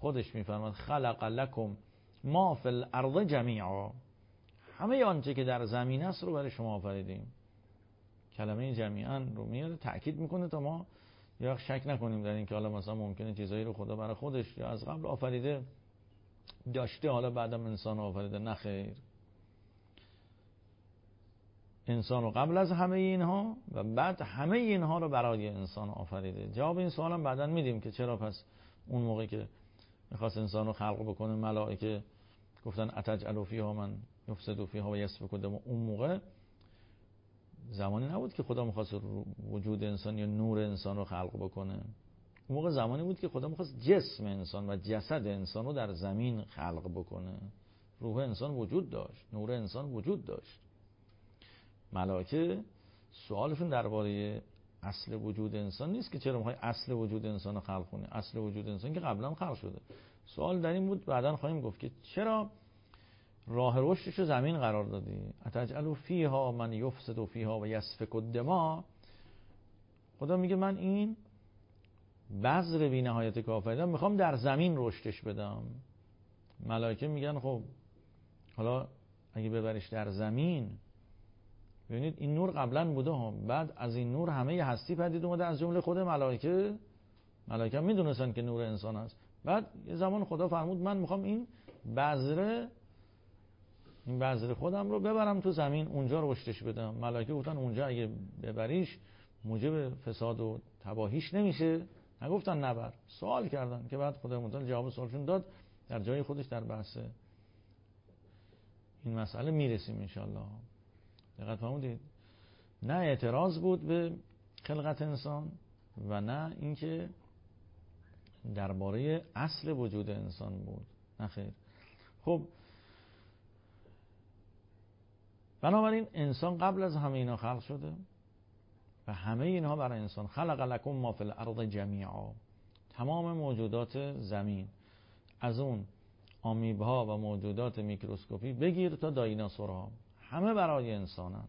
خودش میفرماد خلق لکم ما فی الارض جمیعا، همه آنچه که در زمین است رو برای شما آفریدیم. کلمه جمیعا رو میاره تأکید میکنه تا ما یا شک نکنیم در این که حالا مثلا ممکنه چیزایی رو خدا برای خودش یا از قبل آفریده داشته حالا بعدم انسان آفریده. نه خیر، انسان رو قبل از همه اینها و بعد همه اینها رو برای انسان آفریده. جواب این سوالم بعداً میدیم که چرا پس اون موقع که میخواست انسان رو خلق بکنه ملائکه گفتن اتجعل فیها من یفسد فیها و یسفک الدم. اون موقع زمانی نبود که خدا میخواست وجود انسان یا نور انسان رو خلق بکنه. اون موقع زمانی بود که خدا میخواست جسم انسان و جسد انسان رو در زمین خلق بکنه. روح انسان وجود داشت، نور انسان وجود داشت. ملائکه سوالشون درباره اصل وجود انسان نیست که چرا میخوای اصل وجود انسان رو خلق کنی. اصل وجود انسان که قبلا خلق شده. سوال در این بود، بعداً خواهیم گفت که چرا راه رشدش رو زمین قرار دادی. اتجعل فیها من یفسد فیها و یسفک الدماء. خدا میگه من این بذر بی نهایت که آفریدم میخوام در زمین رشدش بدم. ملائکه میگن خب حالا اگه ببریش در زمین، ببینید این نور قبلا بوده ها، بعد از این نور همه هستی پدید اومده از جمله خود ملائکه. ملائکه میدونستن که نور انسان است. بعد یه زمان خدا فرمود من میخوام این بذر خودم رو ببرم تو زمین، اونجا رشدش بدم. ملائکه گفتن اونجا اگه ببریش موجب فساد و تباهیش نمیشه؟ نگفتن نبر، سوال کردن که بعد خدا متعال جواب سوالشون داد. در جای خودش در بحث این مسئله میرسیم انشالله. دقت فرمودید؟ نه اعتراض بود به خلقت انسان و نه اینکه درباره اصل وجود انسان بود. نه خیر. خب بنابراین انسان قبل از همه اینا خلق شده و همه اینها برای انسان. خلق لکم ما فی الارض جمیعا، تمام موجودات زمین، از اون آمیبها و موجودات میکروسکوپی بگیر تا دایناسورها، همه برای انسانن.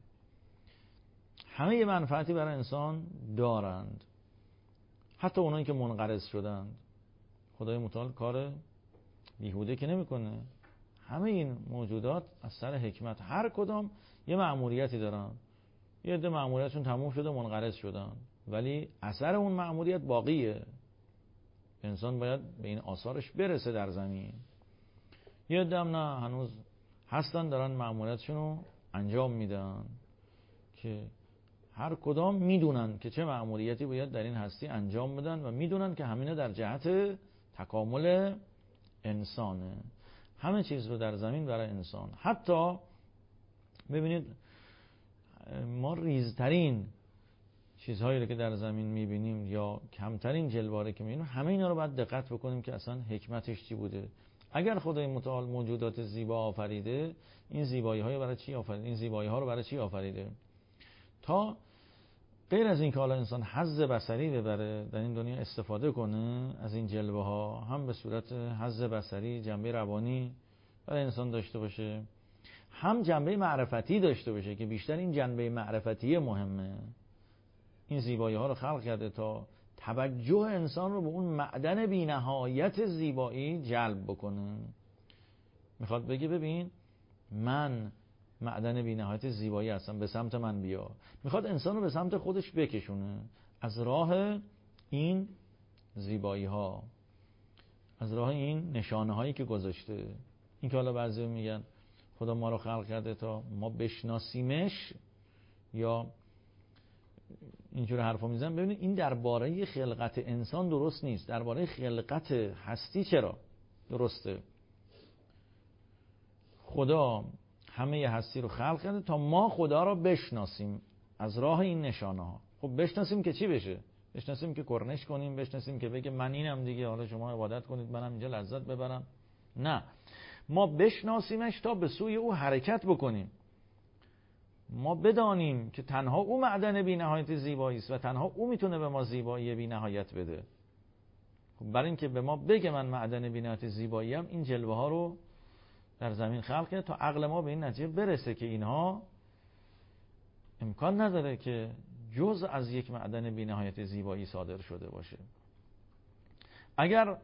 همه یه منفعتی برای انسان دارند، حتی اونایی که منقرض شدند. خدای متعال کار بیهوده که نمیکنه. همه این موجودات از سر حکمت هر کدام یه مأموریتی دارن. یه عده مأموریتشون تموم شده منقرض شدن، ولی اثر اون مأموریت باقیه. انسان باید به این آثارش برسه در زمین. یه عده هم نه، هنوز هستن دارن مأموریتشون رو انجام میدن که هر کدام میدونن که چه مأموریتی باید در این هستی انجام بدن و میدونن که همینه در جهت تکامل انسانه. همه چیز رو در زمین برای انسان. حتی ببینید ما ریزترین چیزهایی رو که در زمین میبینیم یا کمترین جلواره که میبینیم، همه اینا رو باید دقت بکنیم که اصلا حکمتش چی بوده. اگر خدای متعال موجودات زیبا آفریده، این زیبایی ها رو برای چی آفریده؟ این زیبایی ها رو برای چی آفریده؟ تا غیر از این که حالا انسان حظ بصری ببره، در این دنیا استفاده کنه از این جلوه ها، هم به صورت حظ بصری جنبه روانی برای انسان داشته باشه، هم جنبه معرفتی داشته باشه که بیشتر این جنبه معرفتی مهمه. این زیبایی ها رو خلق کرده تا توجه انسان رو به اون معدن بی نهایت زیبایی جلب بکنه. میخواد بگه ببین من معدن بی نهایت زیبایی هستم، به سمت من بیا. میخواد انسان رو به سمت خودش بکشونه از راه این زیبایی ها، از راه این نشانه هایی که گذاشته. این که حالا بعضی میگن خدا ما رو خلق کرده تا ما بشناسیمش یا اینجور حرفا میزنن. ببینید این درباره خلقت انسان درست نیست. درباره خلقت هستی چرا درسته؟ خدا همه هستی رو خلق کرده تا ما خدا رو بشناسیم از راه این نشانه ها. خب بشناسیم که چی بشه؟ بشناسیم که کرنش کنیم، بشناسیم که بگه من اینم دیگه، حالا شما عبادت کنید منم اینجا لذت ببرم. نه، ما بشناسیمش تا به سوی او حرکت بکنیم. ما بدانیم که تنها او معدن بی نهایت زیبایی است و تنها او میتونه به ما زیبایی بی نهایت بده. خب برای اینکه به ما بگه من معدن بی نهایت زیبایی ام، این جلوه ها رو در زمین خلق کرد تا عقل ما به این نتیجه برسه که اینها امکان نداره که جز از یک معدن بی نهایت زیبایی صادر شده باشه. اگر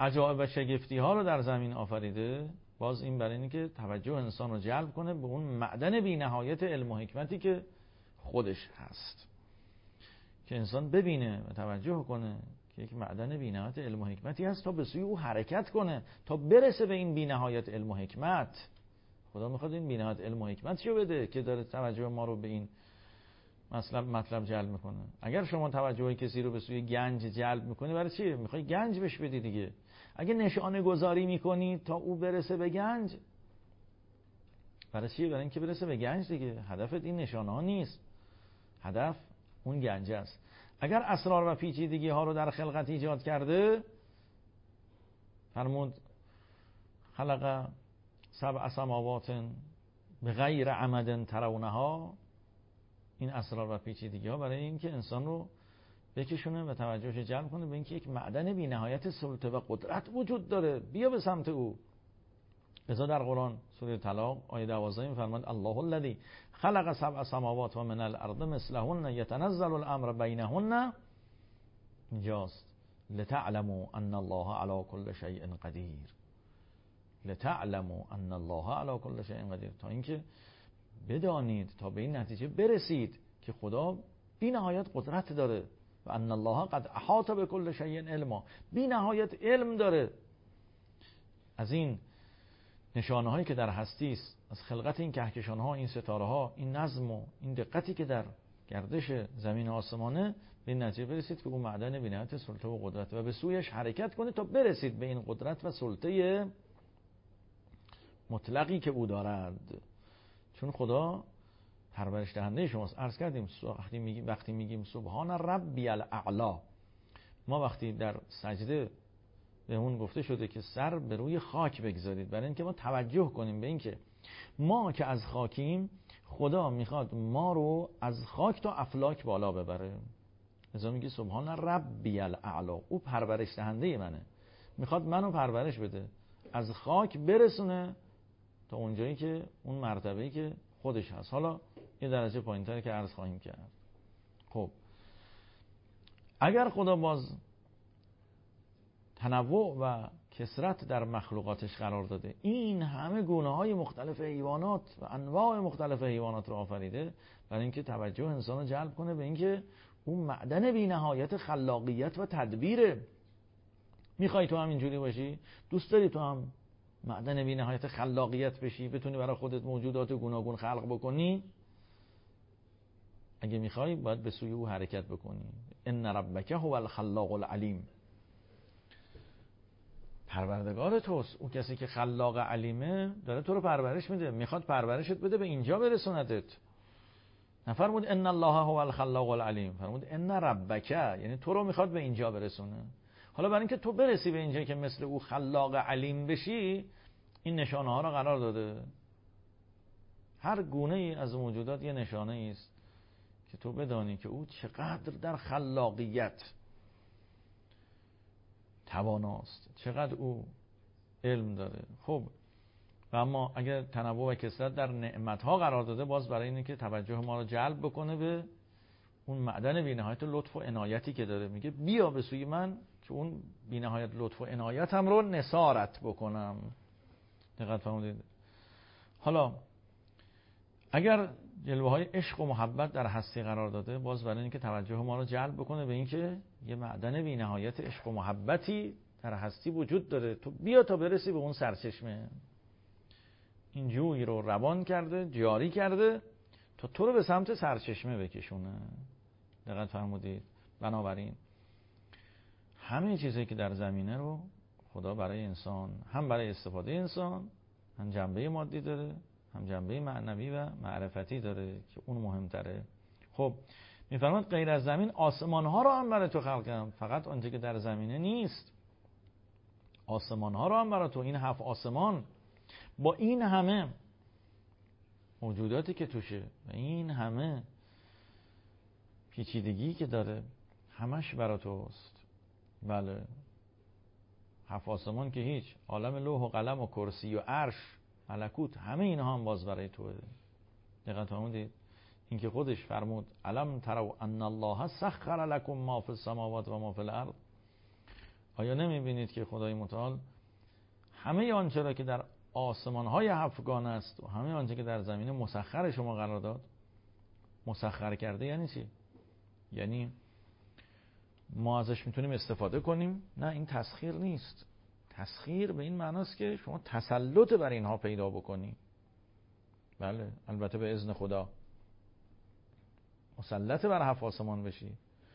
عجایب و شگفتی ها رو در زمین آفریده، باز این برای اینه که توجه انسان رو جلب کنه به اون معدن بی نهایت علم و حکمتی که خودش هست، که انسان ببینه و توجه کنه که یک معدن بی نهایت علم و حکمتی هست تا به سوی او حرکت کنه تا برسه به این بی نهایت علم و حکمت. خدا میخواد این بی نهایت علم و حکمت رو بده که داره توجه ما رو به این مطلب جلب میکنه. اگر شما توجه کسی رو به سوی گنج جلب میکنی، برای چی؟ میخوای گنج بهش بدی دیگه. اگه نشانه گذاری میکنی تا او برسه به گنج، برای چی؟ برای اینکه برسه به گنج دیگه. هدفت این نشانه ها نیست، هدف اون گنج است. اگر اسرار و پیچیدگی ها رو در خلقت ایجاد کرده، فرمود خلق سبع سماوات بغیر عمد ترونها، این اسرار و پیچیدگی ها برای اینکه انسان رو بکشونه و توجهش جلب کنه به اینکه یک معدن بی نهایت سلطه و قدرت وجود داره، بیا به سمت او. لذا در قرآن سوره طلاق آیه 12 میفرماید الله الذی خلق سبع سماوات و من الارض مثلهن یتنزل الامر بینهن، اینجاست لتعلموا ان الله علی کل شیء قدیر. لتعلموا ان الله علی کل شیء قدیر، تا اینکه بدانید، تا به این نتیجه برسید که خدا بی نهایت قدرت داره و ان الله قد احاط بكل شیء علما، بی نهایت علم داره. از این نشانه هایی که در هستی است، از خلقت این کهکشان ها، این ستاره ها، این نظم و این دقتی که در گردش زمین و آسمانه، به این نتیجه برسید که اون معدن بی نهایت سلطه و قدرت و به سویش حرکت کنید تا برسید به این قدرت و سلطه مطلقی که او دارد. چون خدا پرورش دهنده شماست. عرض کردیم وقتی میگیم سبحان ربی الاعلا، ما وقتی در سجده به اون گفته شده که سر به روی خاک بگذارید، برای اینکه ما توجه کنیم به اینکه ما که از خاکیم، خدا میخواد ما رو از خاک تا افلاک بالا ببره. لذا میگه سبحان ربی الاعلا، او پرورش دهنده منه، میخواد منو پرورش بده، از خاک برسونه تا اونجایی که اون مرتبه‌ای که خودش هست. حالا یه درجه پایین‌تر که عرض خواهیم کرد. خب اگر خدا باز تنوع و کثرت در مخلوقاتش قرار داده، این همه گونه‌های مختلف حیوانات و انواع مختلف حیوانات رو آفریده، برای اینکه توجه انسان رو جلب کنه به اینکه اون معدن بی‌نهایت خلاقیت و تدبیره. میخوای تو هم اینجوری باشی؟ دوست داری تو هم معدن بی نهایت خلاقیت بشی، بتونی برای خودت موجودات گوناگون خلق بکنی؟ اگه میخوای باید به سوی او حرکت بکنی. ان ربک هو الخلاق العلیم، پروردگار توست، اون کسی که خلاق علیمه داره تو رو پرورش میده، میخواد پرورشت بده به اینجا برسوندت. نفرمود ان الله هو الخلاق العلیم، فرمود ان ربک، یعنی تو رو میخواد به اینجا برسونه. حالا برای اینکه تو برسی به اینجا که مثل او خلاق علیم بشی، این نشانه ها رو قرار داده. هر گونه ای از موجودات یه نشانه ای است که تو بدانی که او چقدر در خلاقیت تواناست، چقدر او علم داره. خب و اما اگر تنوع و کثرت در نعمت ها قرار داده، باز برای اینه که توجه ما رو جلب بکنه به اون معدن بی‌نهایت لطف و عنایتی که داره. میگه بیا به سوی من که اون بی‌نهایت لطف و عنایتم رو نثارت بکنم. دقت فرمودید. حالا اگر جلوه های عشق و محبت در هستی قرار داده، باز برای اینکه توجه ما رو جلب بکنه به اینکه یه معدن بی‌نهایت عشق و محبتی در هستی وجود داره، تو بیا تا برسی به اون سرچشمه. این جوی رو روان کرده، جاری کرده تا تو رو به سمت سرچشمه بکشونه. دقت فرمودید. بنابراین همه چیزی که در زمینه رو خدا برای انسان، هم برای استفاده انسان، هم جنبه مادی داره، هم جنبه معنوی و معرفتی داره که اون مهمتره. خب میفرماد غیر از زمین آسمان ها رو هم برای تو خلق کردم، فقط آنچه که در زمینه نیست. آسمان ها رو هم برای تو، این 7 آسمان با این همه موجوداتی که توشه و این همه پیچیدگی که داره، همش برای توست. بله 7 آسمان که هیچ، عالم لوح و قلم و کرسی و عرش ملکوت، همه اینها هم باز برای توه. دقت فرمودید. این که خودش فرمود الم تروا ان الله سخر لكم ما فی السماوات و ما فی الارض، آیا نمیبینید که خدای متعال همه آنچه را که در آسمان‌های هفتگانه است و همه آنچه که در زمین مسخر شما قرار داد، مسخر کرده. یعنی چی؟ یعنی ما ازش میتونیم استفاده کنیم؟ نه، این تسخیر نیست. تسخیر به این معناست که شما تسلط بر اینها پیدا بکنی. بله، البته به اذن خدا مسلط بر هفت آسمان بشی،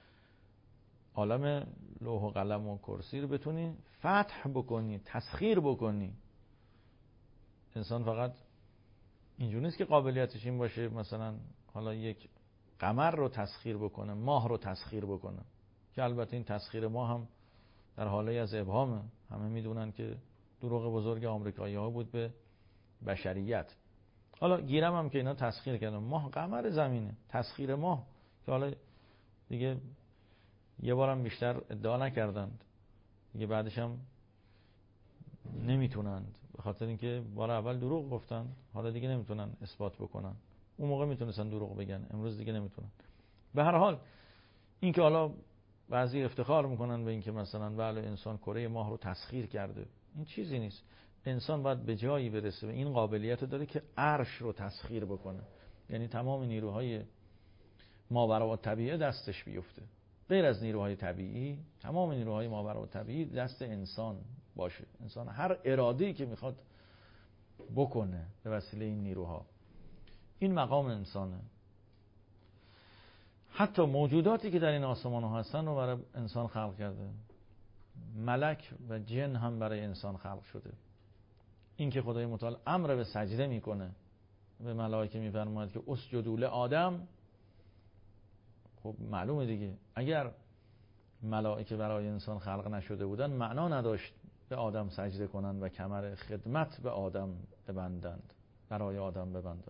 عالم لوح و قلم و کرسی رو بتونی فتح بکنی، تسخیر بکنی. انسان فقط اینجوری نیست که قابلیتش این باشه مثلا حالا یک قمر رو تسخیر بکنه، ماه رو تسخیر بکنه، که البته این تسخیر ماه هم در حاله از ابهامه. همه میدونن که دروغ بزرگ آمریکایی‌ها بود به بشریت. حالا گیرم هم که اینا تسخیر کردن، ماه قمر زمینه، تسخیر ماه که حالا دیگه یه بارم بیشتر ادعا نکردند دیگه، بعدش هم نمیتونند، به خاطر اینکه بار اول دروغ گفتن، حالا دیگه نمیتونن اثبات بکنن. اون موقع میتونستن دروغ بگن، امروز دیگه نمیتونن. به هر حال این که حالا بعضی افتخار میکنن به اینکه مثلا بله انسان کره ماه رو تسخیر کرده، این چیزی نیست. انسان باید به جایی برسه و این قابلیت داره که عرش رو تسخیر بکنه، یعنی تمام نیروهای ماورا و طبیعه دستش بیفته، غیر از نیروهای طبیعی تمام نیروهای ماورا و طبیعی دست انسان باشه. انسان هر اراده‌ای که میخواد بکنه به وسیله این نیروها، این مقام انسانه. حتی موجوداتی که در این آسمان ها هستن رو برای انسان خلق کرده، ملک و جن هم برای انسان خلق شده. این که خدای متعال امر به سجده میکنه، به ملائکه میفرماید که اسجدوا لآدم، خب معلومه دیگه اگر ملائکه برای انسان خلق نشده بودن معنا نداشت به آدم سجده کنند و کمر خدمت به آدم ببندند، برای آدم ببندند.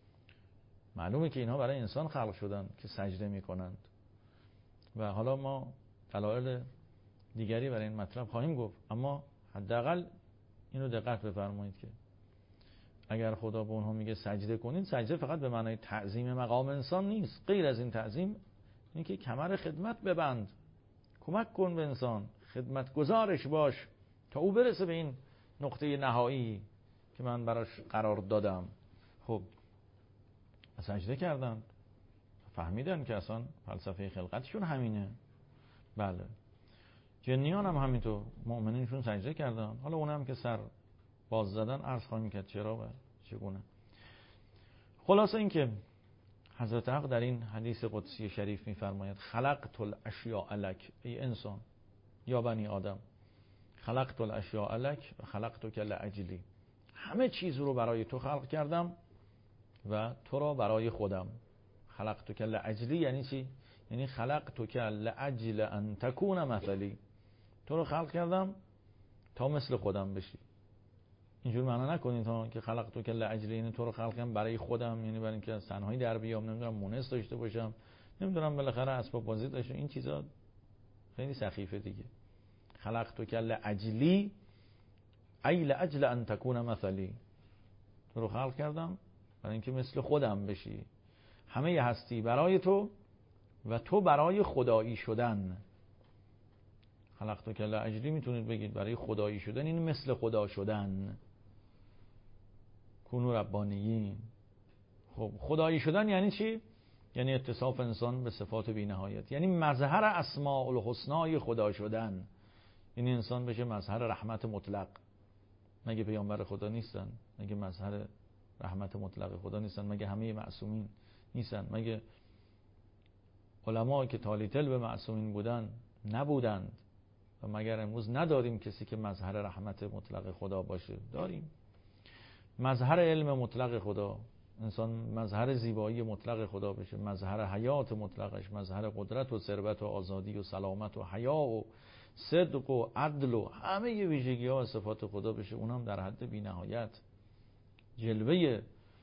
معلومه که اینها برای انسان خلق شدن که سجده میکنند. و حالا ما دلایل دیگری برای این مطلب خواهیم گفت، اما حداقل اینو دقت بفرمایید که اگر خدا به اونها میگه سجده کنید، سجده فقط به معنای تعظیم مقام انسان نیست. غیر از این تعظیم این که کمر خدمت ببند، کمک کن به انسان، خدمت گزارش باش تا او برسه به این نقطه نهایی که من براش قرار دادم. خب سجده کردن، فهمیدن که اصلا فلسفه خلقتشون همینه. بله، جنیان هم همینطور، مؤمنینشون سجده کردن. حالا اونم که سر باز زدن عرض خواهیم کرد چرا و چگونه. خلاصه این که حضرت حق در این حدیث قدسی شریف میفرماید خلقت الاشیاء لک، ای انسان یا بنی آدم، خلقت الاشیاء لک و خلقتک لاجلی، همه چیز رو برای تو خلق کردم و تو را برای خودم. خلقتک لاجلی یعنی چی؟ یعنی خلقتک لاجل ان تکون مثلی، تو رو خلق کردم تا مثل خودم بشی. اینجور معنا نکنید ها که خلقتک لاجلی یعنی تو رو خلق کردم برای خودم، یعنی برای اینکه از تنهایی در بیام، نمیدونم مونس داشته باشم، نمیدونم بالاخره اسباب بازی داشته، این چیزا خیلی سخیفه دیگه. خلقتک لاجلی ای لاجل ان تکون مثلی، تو رو خلق کردم برای اینکه مثل خودم بشی، همه هستی برای تو و تو برای خدایی شدن. خلقتک لاجلی میتونید بگید برای خدایی شدن، این مثل خدا شدن. کونوا ربانیین. خب خدایی شدن یعنی چی؟ یعنی اتصاف انسان به صفات بی‌نهایت، یعنی مظهر اسماء الحسنای خدا شدن. یعنی انسان بشه مظهر رحمت مطلق. مگه پیامبر خدا نیستن؟ مگه مظهر رحمت مطلق خدا نیستن؟ مگه همه معصومین نیستن؟ مگه علمایی که تالیتل به معصومین بودن نبودند؟ و مگر امروز نداریم کسی که مظهر رحمت مطلق خدا باشه؟ داریم. مظهر علم مطلق خدا، انسان مظهر زیبایی مطلق خدا بشه، مظهر حیات مطلقش، مظهر قدرت و ثروت و آزادی و سلامت و حیا و صدق و عدل و همه ویژگی ها و صفات خدا بشه، اونم در حد بی نهایت. جلوه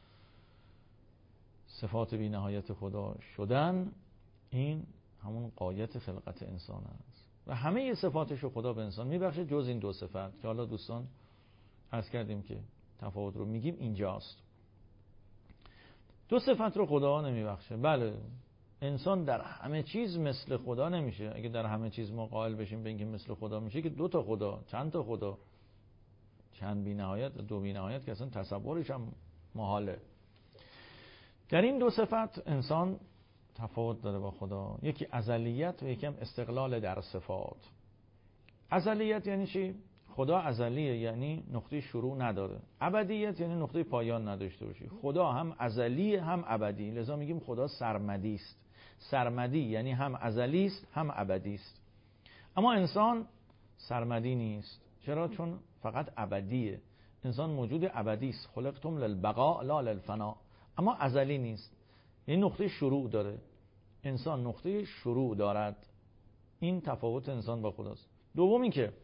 صفات بی نهایت خدا شدن، این همون غایت خلقت انسان است و همه صفاتش رو خدا به انسان میبخشه جز این دو صفت که حالا دوستان عرض کردیم که تفاوت رو میگیم اینجاست. دو صفت رو خدا نمیبخشه. بله انسان در همه چیز مثل خدا نمیشه. اگه در همه چیز ما قائل بشیم به اینکه مثل خدا میشه که 2 تا خدا، چند تا خدا، چند بی نهایت، 2 بی نهایت که اصلا تصورش هم محاله. در این 2 صفت انسان تفاوت داره با خدا، یکی ازلیت و یکی هم استقلال در صفات. ازلیت یعنی چی؟ خدا ازلیه، یعنی نقطه شروع نداره. ابدیت یعنی نقطه پایان نداشته باشی. خدا هم ازلی هم ابدی، لذا میگیم خدا سرمدی است. سرمدی یعنی هم ازلی است هم ابدی است. اما انسان سرمدی نیست. چرا؟ چون فقط ابدیه. انسان موجود ابدی است. خلقتم للبقاء لا للفنا. اما ازلی نیست، یعنی نقطه شروع داره. انسان نقطه شروع دارد. این تفاوت انسان با خداست. دوم این که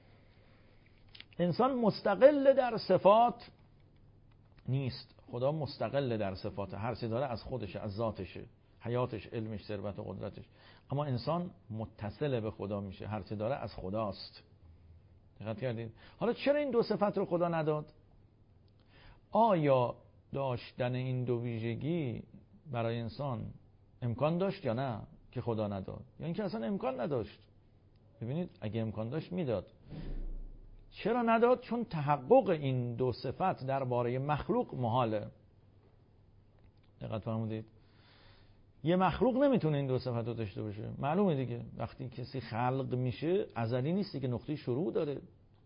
انسان مستقل در صفات نیست. خدا مستقل در صفات، هر چیزی داره از خودشه، از ذاتشه، حیاتش، علمش، ثروت و قدرتش. اما انسان متصل به خدا میشه، هر چیزی داره از خداست. دقت کردید؟ حالا چرا این 2 صفت رو خدا نداد؟ آیا داشتن این 2 ویژگی برای انسان امکان داشت یا نه که خدا نداد؟ یا اینکه اصلا امکان نداشت؟ ببینید، اگه امکان داشت میداد. چرا نداد؟ چون تحقق این 2 صفت درباره مخلوق محاله. دقت فرمودید؟ یه مخلوق نمیتونه این 2 صفت رو داشته باشه. معلومه دیگه، وقتی کسی خلق میشه ازلی نیستی که نقطه شروع داره.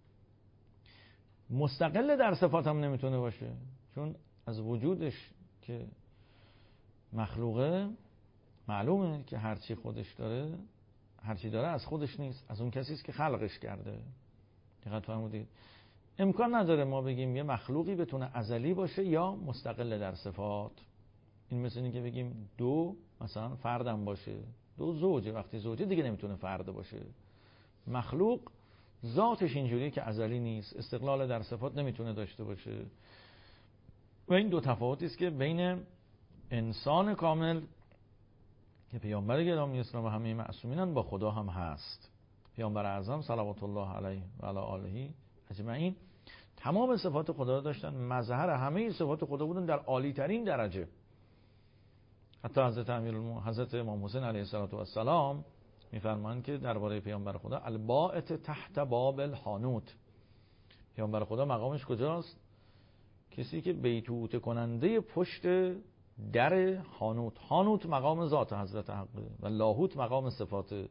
مستقل در صفات هم نمیتونه باشه، چون از وجودش که مخلوقه معلومه که هرچی خودش داره، هرچی داره از خودش نیست، از اون کسی است که خلقش کرده. دقت فرمودید؟ امکان نداره ما بگیم یه مخلوقی بتونه ازلی باشه یا مستقل در صفات. این مثل اینه که بگیم 2 مثلا فردم باشه، 2 زوجه. وقتی زوجه دیگه نمیتونه فرد باشه. مخلوق ذاتش اینجوریه که ازلی نیست، استقلال در صفات نمیتونه داشته باشه. و این 2 تفاوتی است که بین انسان کامل که پیامبر گرامی اسلام و همه معصومینن با خدا هم هست. پیامبر اعظم صلوات الله علیه و علی آله اجمعین تمام صفات خدا رو داشتن، مظهر همه صفات خدا بودن در عالی ترین درجه. حتی حضرت امام حسین علیه السلام میفرمایند که درباره پیامبر خدا البائت تحت باب الحانوت. پیامبر خدا مقامش کجاست؟ کسی که بیتوته کننده پشت در حانوت. حانوت مقام ذات حضرت حقه و لاهوت مقام صفات.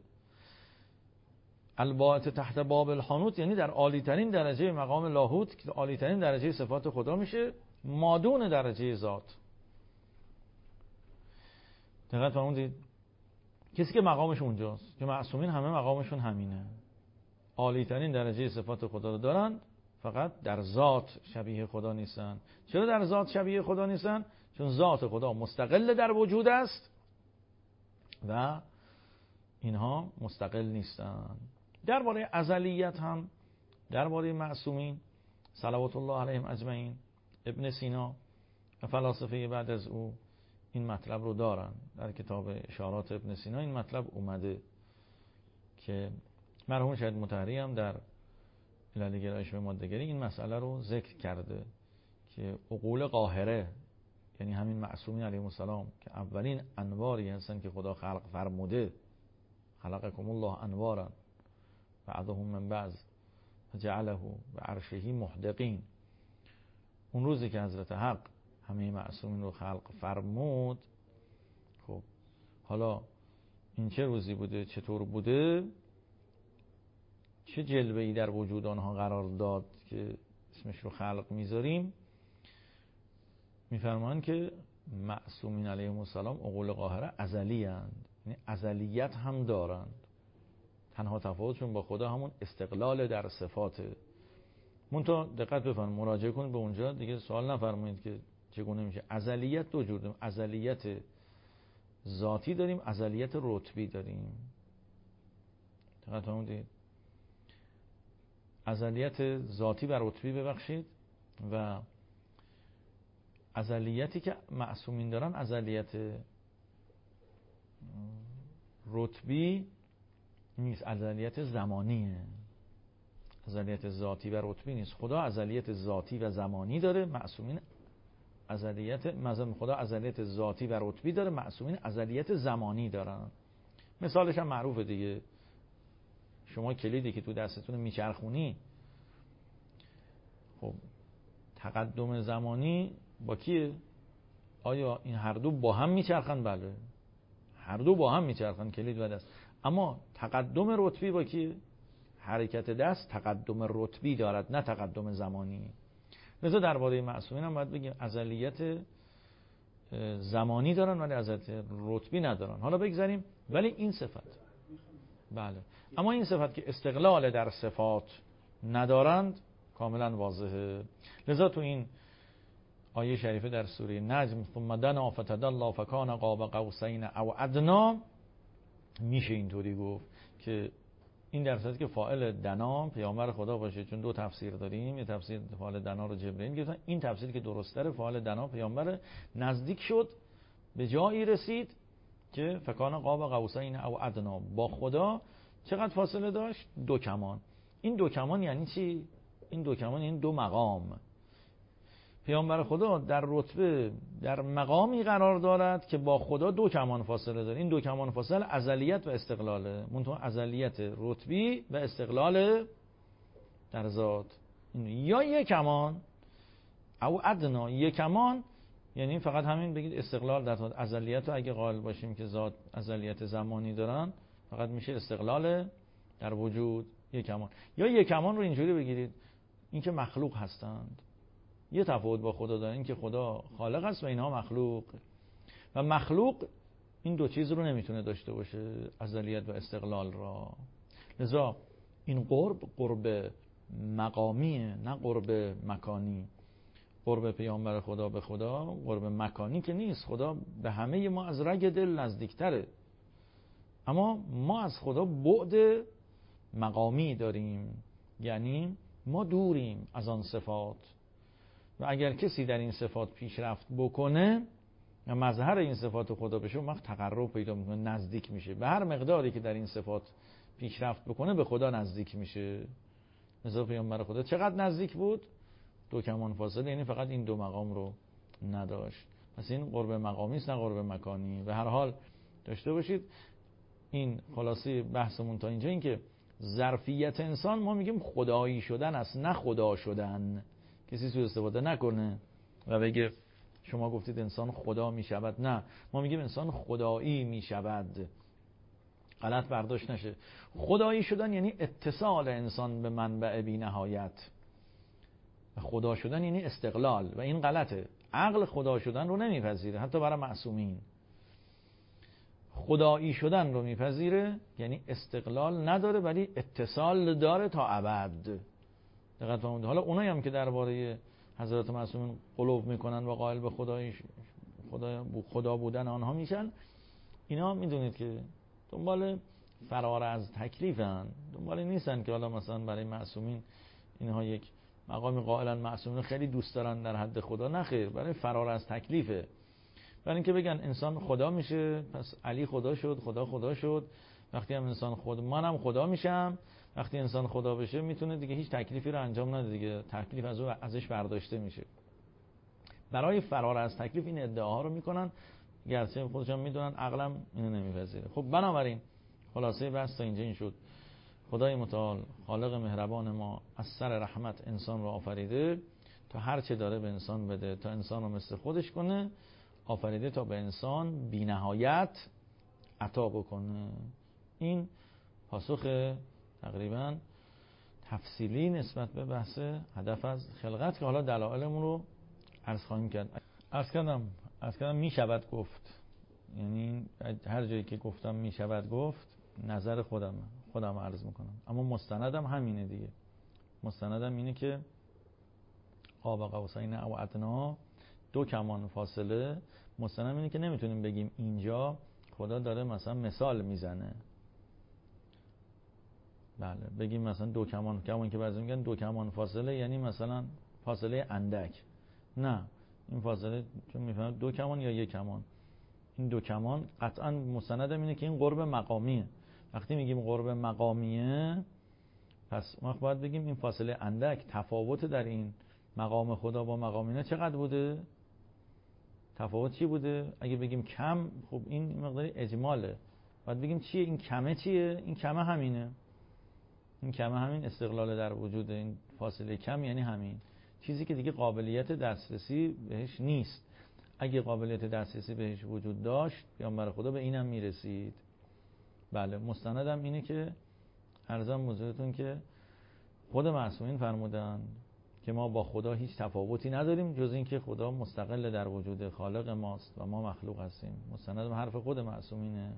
البائت تحت باب الحانوت یعنی در عالی ترین درجه مقام لاهوت که عالی ترین درجه صفات خدا میشه، مادون درجه ذات. دقت فرمودید؟ کسی که مقامش اونجاست، که معصومین همه مقامشون همینه، عالی ترین درجه صفات خدا رو دارن، فقط در ذات شبیه خدا نیستن. چرا در ذات شبیه خدا نیستن؟ چون ذات خدا مستقل در وجود است و اینها مستقل نیستن. درباره ازلیت هم درباره معصومین صلوات الله علیهم اجمعین، ابن سینا و فلاسفه بعد از او این مطلب رو دارن. در کتاب اشارات ابن سینا این مطلب اومده که مرحوم شهید مطهری هم در علل گرایش به ماده‌گری این مسئله رو ذکر کرده که عقول قاهره، یعنی همین معصومین علیهم السلام که اولین انواری هستن که خدا خلق فرموده، خلقکم الله انوارا بعضهم من بعض جعله بعرشه محدقین. اون روزی که حضرت حق همه معصومین رو خلق فرمود، خب حالا این چه روزی بوده، چطور بوده، چه جلوه‌ای در وجود آنها قرار داد که اسمش رو خلق میذاریم؟ میفرمایند که معصومین علیهم السلام عقول قاهره ازلی اند، یعنی ازلیت هم دارند. تنها تفاوتشون با خدا همون استقلال در صفاته. منتها دقت بفرمایید، مراجعه کنید به اونجا دیگه سوال نفرمایید که چگونه میشه. ازلیت 2 جور داریم، ازلیت ذاتی داریم، ازلیت رتبی داریم. دقت فرمودید؟ ازلیت ذاتی و رتبی ببخشید، و ازلیتی که معصومین دارن ازلیت رتبی نیست، ازلیت زمانیه. ازلیت ذاتی و رتبی نیست. خدا ازلیت ذاتی و زمانی داره، معصومین ازلیت، مثلا خدا ازلیت ذاتی و رتبی داره، معصومین ازلیت زمانی دارن. مثالش هم معروفه دیگه. شما کلیدی که تو دستتون میچرخونی، خب تقدم زمانی با کیه؟ آیا این هر دو با هم میچرخن؟ بله، هر دو با هم میچرخن، کلید و دست. اما تقدم رتبی با کیه؟ حرکت دست تقدم رتبی دارد، نه تقدم زمانی. لذا درباره معصومین هم باید بگیم ازلیت زمانی دارن ولی ازلیت رتبی ندارن. حالا بگذاریم ولی این صفت، بله، اما این صفت که استقلال در صفات ندارند کاملا واضحه. لذا تو این آیه شریفه در سوره نجم ثم دنا فتدلی فکان قاب قوسین او ادنا، میشه اینطوری گفت که این در صورتی که فاعل دنا پیامبر خدا باشه، چون دو تفسیر داریم، یه تفسیر فاعل دنا رو جبرئیل گفتن، این تفسیری که درست‌تره فاعل دنا پیامبر نزدیک شد، به جایی رسید که فکان قاب قوسین او ادنا، با خدا چقدر فاصله داشت؟ 2 کمان. این 2 کمان یعنی چی؟ این 2 کمان یعنی 2 مقام. پیامبر خدا در رتبه در مقامی قرار دارد که با خدا 2 کمان فاصله داره. این 2 کمان فاصله ازلیت و استقلاله، منتها ازلیت رتبی و استقلال در ذات. یا 1 کمان او ادنا، 1 کمان یعنی فقط همین بگید استقلال در ذات. ازلیت رو اگه قائل باشیم که ذات ازلیت زمانی دارن، فقط میشه استقلال در وجود 1 کمان. یا 1 کمان رو اینجوری بگیرید، این که مخلوق هستند، یه تفاوت با خدا دارن، این که خدا خالق است و اینها مخلوق، و مخلوق این 2 چیز رو نمیتونه داشته باشه، ازلیت و استقلال را. لذا این قرب مقامیه، نه قرب مکانی. قرب پیامبر خدا به خدا قرب مکانی که نیست، خدا به همه ما از رگ دل نزدیکتره، اما ما از خدا بعد مقامی داریم، یعنی ما دوریم از آن صفات. و اگر کسی در این صفات پیشرفت بکنه و مظهر این صفات خدا بشه، اون وقت تقرب پیدا میکنه، نزدیک میشه. به هر مقداری که در این صفات پیشرفت بکنه به خدا نزدیک میشه. مثلا پیامبر خدا چقدر نزدیک بود؟ 2 کمان فاصله، یعنی فقط این 2 مقام رو نداشت. پس این قرب مقامی است نه قرب مکانی. به هر حال داشته باشید این خلاصه بحثمون تا اینجا، این که ظرفیت انسان ما میگیم خدایی شدن است، نه خدا شدن. کسی سوء استفاده نکنه و بگه شما گفتید انسان خدا میشود. نه، ما میگیم انسان خدایی میشود، غلط برداشت نشه. خدایی شدن یعنی اتصال انسان به منبع بی نهایت، و خدا شدن یعنی استقلال، و این غلطه. عقل خدا شدن رو نمیپذیره، حتی برای معصومین. خدایی شدن رو میپذیره، یعنی استقلال نداره ولی اتصال داره تا ابد. دقت فرمودید؟ حالا اونایی هم که درباره حضرت معصومین غلو میکنن و قائل به خدا بودن آنها میشن، اینا میدونید که دنبال فرار از تکلیفن، دنبال نیستن که حالا مثلا برای معصومین اینها یک مقام قائلا معصومین خیلی دوست دارن در حد خدا. نه خیر، برای فرار از تکلیفه. برای اینکه بگن انسان خدا میشه، پس علی خدا شد، خدا شد. وقتی هم انسان منم خدا میشم، وقتی انسان خدا بشه میتونه دیگه هیچ تکلیفی رو انجام نده دیگه، تکلیف ازش برداشته میشه. برای فرار از تکلیف این ادعاها رو میکنن، گرچه خودشون میدونن عقلم اینو نمیپذیره. خب بنابراین خلاصه بحث تا اینجا این شد. خدای متعال خالق مهربان ما از سر رحمت انسان رو آفریده تا هر چه داره به انسان بده، تا انسان رو مثل خودش کنه. آفریده تا به انسان بی نهایت عطا بکنه. این پاسخ تقریبا تفصیلی نسبت به بحث هدف از خلقت که حالا دلایلمون رو عرض خواهیم کرد. عرض کردم می شود گفت، یعنی هر جایی که گفتم می شود گفت نظر خودم عرض میکنم، اما مستندم همینه دیگه. مستندم اینه که قاب قوسین او ادنا 2 کمان فاصله. مستندم اینه که نمیتونیم بگیم اینجا خدا داره مثلا مثال میزنه، بله بگیم مثلا 2 کمان که بعضی میگن 2 کمان فاصله یعنی مثلا فاصله اندک. نه، این فاصله چون میفهمم 2 کمان یا 1 کمان، این 2 کمان قطعا مستندم اینه که این قرب مقامیه. وقتی میگیم قرب مقامیه، پس ما باید بگیم این فاصله اندک، تفاوت در این مقام خدا با مقام اینا چقدر بوده؟ تفاوت چی بوده؟ اگه بگیم کم، خب این مقداری اجماله. باید بگیم چیه این کمه؟ چیه این کمه؟ همینه. این کمه همین استقلال در وجود. این فاصله کم یعنی همین چیزی که دیگه قابلیت دسترسی بهش نیست. اگه قابلیت دسترسی بهش وجود داشت پیامبر خدا به اینم میرسید. بله، مستندم اینه که عرضم حضورتون که خود معصومین فرمودن که ما با خدا هیچ تفاوتی نداریم جز این که خدا مستقل در وجود، خالق ماست و ما مخلوق هستیم. مستندم حرف خود معصومینه.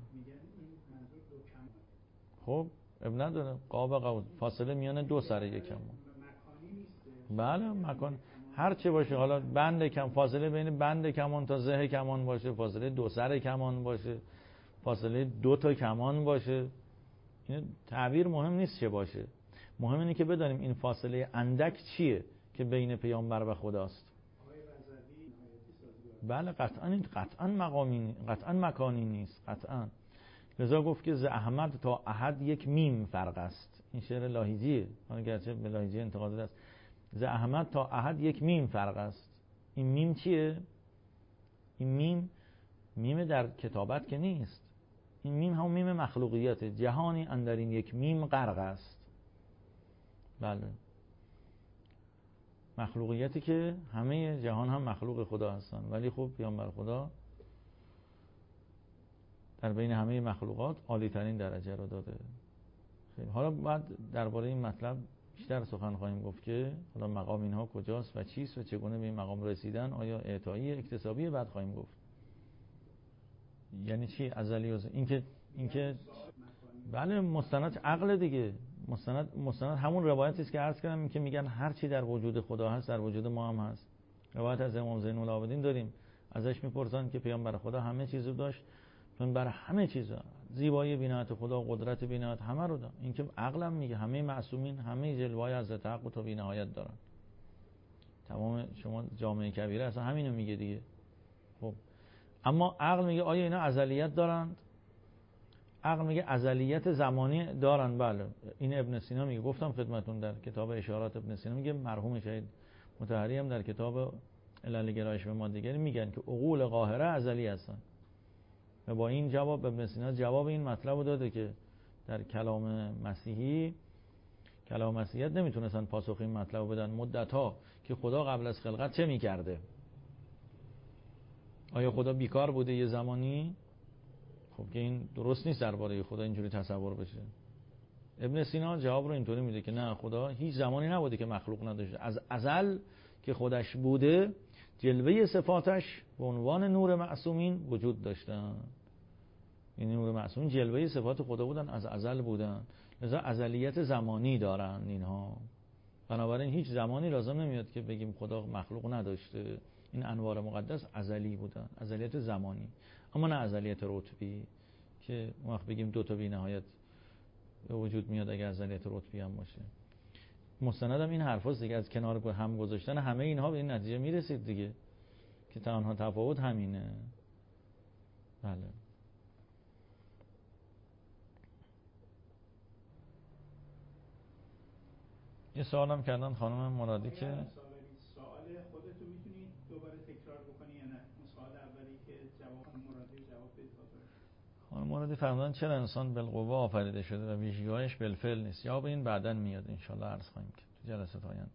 خب اب نداره، قاب فاصله میان دو سر یکم. بله مکان هر چه باشه، حالا بند کم، فاصله بین بند کمان تا زه کمان باشه، فاصله دو سر کمان باشه، فاصله دو تا کمان باشه، این تعبیر مهم نیست چه باشه. مهم اینه که بدانیم این فاصله اندک چیه که بین پیامبر و خداست. بله قطعا مقامی، قطعا مکانی نیست، قطعا. لذا گفت که ز احمد تا احد یک میم فرق است. این شعر لاهیجیه، گرچه به لاهیجی انتقاد است. ز احمد تا احد یک میم فرق است. این میم چیه؟ این میم در کتابت که نیست. این میم هم میم مخلوقیت. جهانی اندر این یک میم غرق است. بله، مخلوقیتی که همه جهان هم مخلوق خدا هستن، ولی خب پیامبر خدا در بین همه مخلوقات عالی ترین درجه رو داده. خیلی حالا بعد درباره این مطلب بیشتر سخن خواهیم گفت که حالا مقام اینها کجاست و چیست و چگونه به این مقام رسیدن. آیا اعطایی اکتسابی؟ بعد خواهیم گفت یعنی چی ازلی و اینکه بله مستند عقل دیگه. مستند همون روایتی است که عرض کردم، این که میگن هر چی در وجود خدا هست در وجود ما هم هست. روایت از امام زین العابدین داریم، ازش میپرسن که پیامبر خدا همه چیزو داشت، چون برای همه چیزا، زیبایی بینایت خدا، قدرت بینایت، همه رو داشت. این که عقلم میگه همه معصومین همه جلوه‌های حضرت حق تا بی‌نهایت دارن. تمام شما جامعه کبیره اصلا همینو میگه دیگه. خب اما عقل میگه آیا اینا ازلیت دارند؟ عقل میگه ازلیت زمانی دارن. بله، این ابن سینا میگه، گفتم خدمتون در کتاب اشارات ابن سینا میگه، مرحوم شهید مطهری هم در کتاب علل گرایش به ماده‌گری میگن که عقول قاهره ازلی هستن. و با این جواب ابن سینا جواب این مطلب رو داده که در کلام مسیحی، کلام مسیحیت نمیتونستن پاسخ این مطلب رو بدن مدت‌ها که خدا قبل از خلقت چه میکرده. آیا خدا بیکار بوده یه زمانی؟ خب که این درست نیست درباره خدا اینجوری تصور بشه. ابن سینا جواب رو اینطوری میده که نه، خدا هیچ زمانی نبوده که مخلوق نداشته. از ازل که خودش بوده، جلوه صفاتش به عنوان نور معصومین وجود داشتن. این نور معصومین جلوه صفات خدا بودن، از ازل بودن، لذا ازلیت زمانی دارن اینها. بنابراین هیچ زمانی لازم نمیاد که بگیم خدا مخلوق نداشته. این انوار مقدس ازلی بودن، ازلیت زمانی، اما نه ازلیت رتبی که وقت بگیم دو تا بی نهایت به وجود میاد اگر ازلیت رتبی هم باشه. مستندم این حرفاست دیگه، از کنار هم گذاشتن همه اینها به این نتیجه میرسید دیگه که تنها تفاوت همینه. بله. یه سوالم کردن خانم مرادی که سوال خودتو میتونی دوباره تکرار بکنی یا نه؟ اون سوال اولی که جواب مرادی جواب بدید. خانم مرادی فرمودن چرا انسان بالقوه آفریده شده و ویژگی‌هاش بالفعل نیست؟ جواب این بعداً میاد ان شاء الله، عرض خواهیم کرد تو جلسات آینده.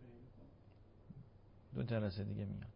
دو جلسه دیگه میاد.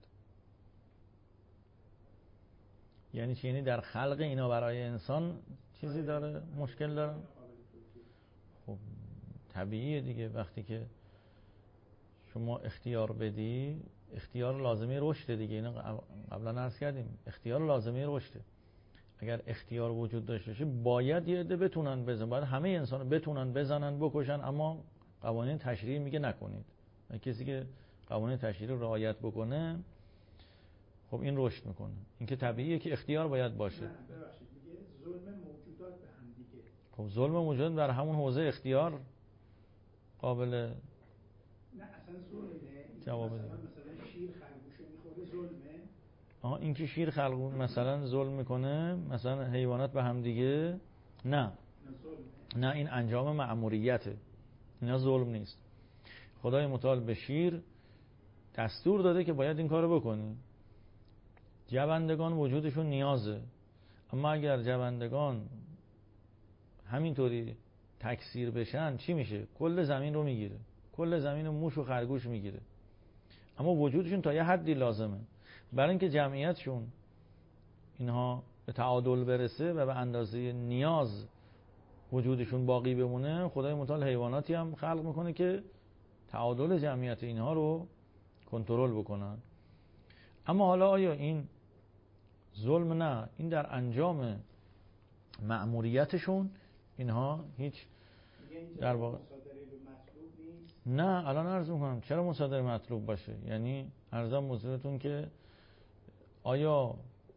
یعنی چی؟ یعنی در خلق اینا برای انسان چیزی داره، مشکل داره؟ خب طبیعیه دیگه. وقتی که شما اختیار بدی، اختیار لازمه رشد دیگه. اینو قبلا عرض کردیم، اختیار لازمه رشد. اگر اختیار وجود داشته باشه باید یه عده بتونن بزنن، باید همه انسان بتونن بزنن بکشن، اما قوانین تشریعی میگه نکنید. و کسی که قوانین تشریعی رو رعایت بکنه خب این رشد میکنه. این که طبیعیه که اختیار باید باشه. نه ببخشید، میگه ظلم موجودات به هم دیگه. خب ظلم موجودات در همون حوزه اختیار قابل نه اصلا ظلمه. جواب مثلا شیر خرگوشه میخوره ظلمه. این که شیر خلق مثلا ظلم میکنه، مثلا حیوانات به هم دیگه، نه این انجام مأموریته، اینا ظلم نیست. خدای متعال به شیر دستور داده که باید این کارو بکنی. جوندگان وجودشون نیازه، اما اگر جوندگان همینطوری تکثیر بشن چی میشه؟ کل زمین رو میگیره، کل زمین رو موش و خرگوش میگیره. اما وجودشون تا یه حدی لازمه برای اینکه جمعیتشون اینها به تعادل برسه و به اندازه نیاز وجودشون باقی بمونه. خدای متعال حیواناتی هم خلق میکنه که تعادل جمعیت اینها رو کنترل بکنن. اما حالا آیا این ظلم؟ نه، این در انجام مأموریتشون اینها هیچ در واقع نه. الان عرض میکنم چرا مصادره مطلوب باشه، یعنی عرضم موضوعتون که آیا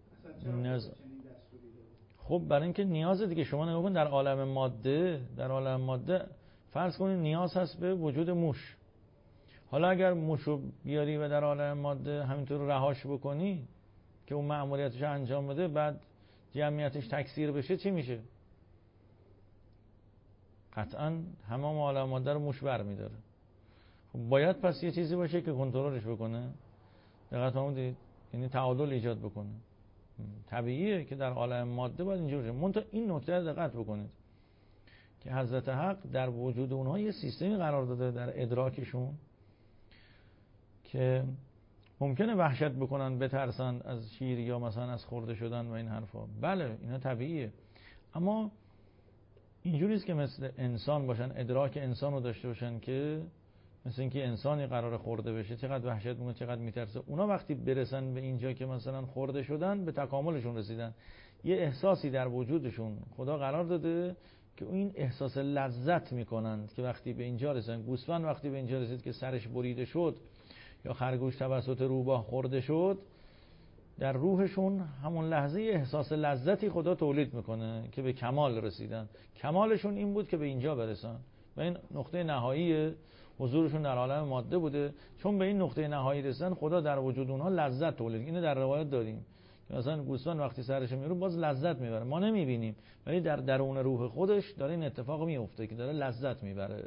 خب برای اینکه نیاز دیگه شما نگاه کن در عالم ماده فرض کنید نیاز هست به وجود موش. حالا اگر موشو بیاری و در عالم ماده همینطور رهاش بکنی که اون مأموریتش انجام بده، بعد جمعیتش تکثیر بشه، چی میشه؟ قطعا همه عالم ماده رو موش برمیداره. خب باید پس یه چیزی باشه که کنترلش بکنه. دقت فرمودید؟ یعنی تعادل ایجاد بکنه. طبیعیه که در عالم ماده باید اینجوری باشه. منتها این نکته رو دقت بکنید که حضرت حق در وجود اونها یه سیستمی قرار داده در ادراکشون که ممکنه وحشت بکنن، بترسن از شیر یا مثلا از خورده شدن و این حرفا. بله اینا طبیعیه، اما اینجوری است که مثل انسان باشن، ادراک انسان رو داشته باشن که مثل اینکه انسانی قرار خورده بشه چقدر وحشت میکنه، چقدر میترسه. اونا وقتی برسن به اینجا که مثلا خورده شدن، به تکاملشون رسیدن، یه احساسی در وجودشون خدا قرار داده که این احساس لذت میکنند که وقتی به اینجا رسیدن. گوسفند وقتی به اینجا رسید که سرش بریده شد یا خرگوش توسط روباه خورده شد، در روحشون همون لحظه احساس لذتی خدا تولید میکنه که به کمال رسیدن. کمالشون این بود که به اینجا برسن و این نقطه نهایی حضورشون در عالم ماده بوده. چون به این نقطه نهایی رسیدن، خدا در وجود اونها لذت تولید. اینو در روایت داریم که مثلا گوسفند وقتی سرش میره باز لذت میبره، ما نمیبینیم ولی در درون روح خودش داره این اتفاق میفته که داره لذت میبره،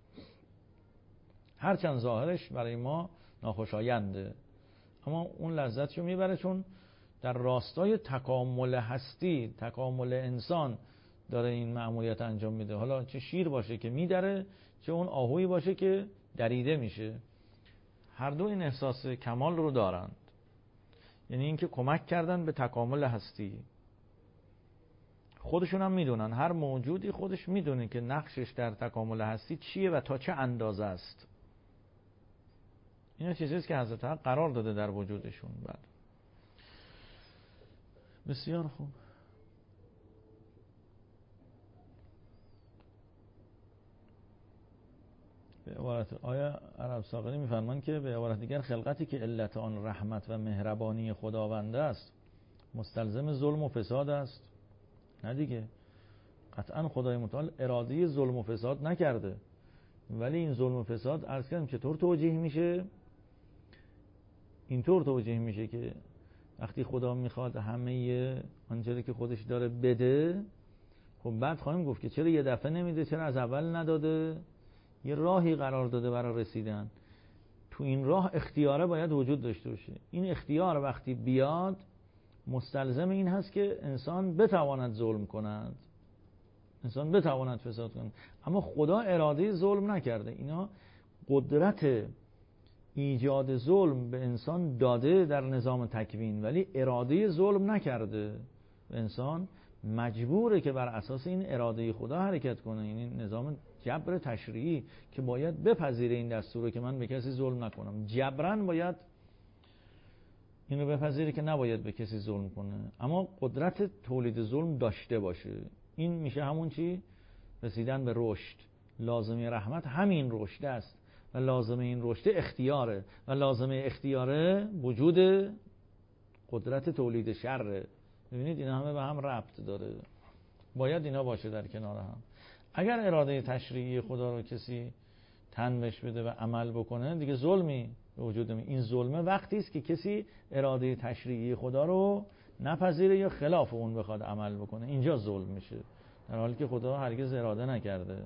هرچند ظاهرش برای ما ناخوشاینده، اما اون لذتشو میبره چون در راستای تکامل هستی، تکامل انسان داره این مأموریت انجام میده. حالا چه شیر باشه که میدره، چه اون آهویی باشه که دریده میشه، هر دو این احساس کمال رو دارند. یعنی اینکه کمک کردن به تکامل هستی. خودشون هم میدونن، هر موجودی خودش میدونه که نقشش در تکامل هستی چیه و تا چه اندازه است. اینا چیزیست که حضرت حق قرار داده در وجودشون. بعد بسیار خوب. به عبارت آیا عرب ساقلی میفرمان که به عبارت دیگر خلقتی که علت آن رحمت و مهربانی خداونده است مستلزم ظلم و فساد است؟ نه دیگه، قطعا خدای متعال اراده ظلم و فساد نکرده، ولی این ظلم و فساد عرض کردم چطور توجیه میشه؟ اینطور توجیه میشه که وقتی خدا میخواد همه آنچه که خودش داره بده، خب بعد خواهیم گفت که چرا یه دفعه نمیده، چرا از اول نداده؟ یه راهی قرار داده برای رسیدن. تو این راه اختیاره باید وجود داشته باشه. این اختیار وقتی بیاد مستلزم این هست که انسان بتواند ظلم کند، انسان بتواند فساد کند. اما خدا اراده ظلم نکرده. اینا قدرت ایجاد ظلم به انسان داده در نظام تکوین، ولی اراده ظلم نکرده. انسان مجبوره که بر اساس این اراده خدا حرکت کنه. یعنی نظام جبر تشریعی که باید بپذیره این دستور که من به کسی ظلم نکنم. جبران باید اینو بپذیره که نباید به کسی ظلم کنه، اما قدرت تولید ظلم داشته باشه. این میشه همون چی؟ رسیدن به رشد. لازمه رحمت همین رشد است و لازمه این رشد اختیاره و لازمه اختیاره وجود قدرت تولید شره. ببینید اینا همه به هم ربط داره، باید اینا باشه در کنار هم. اگر اراده تشریعی خدا رو کسی تن بهش بده و عمل بکنه، دیگه ظلمی به وجود میاد. این ظلمه وقتی است که کسی اراده تشریعی خدا رو نپذیره یا خلاف اون بخواد عمل بکنه، اینجا ظلم میشه، در حالی که خدا هرگز اراده نکرده.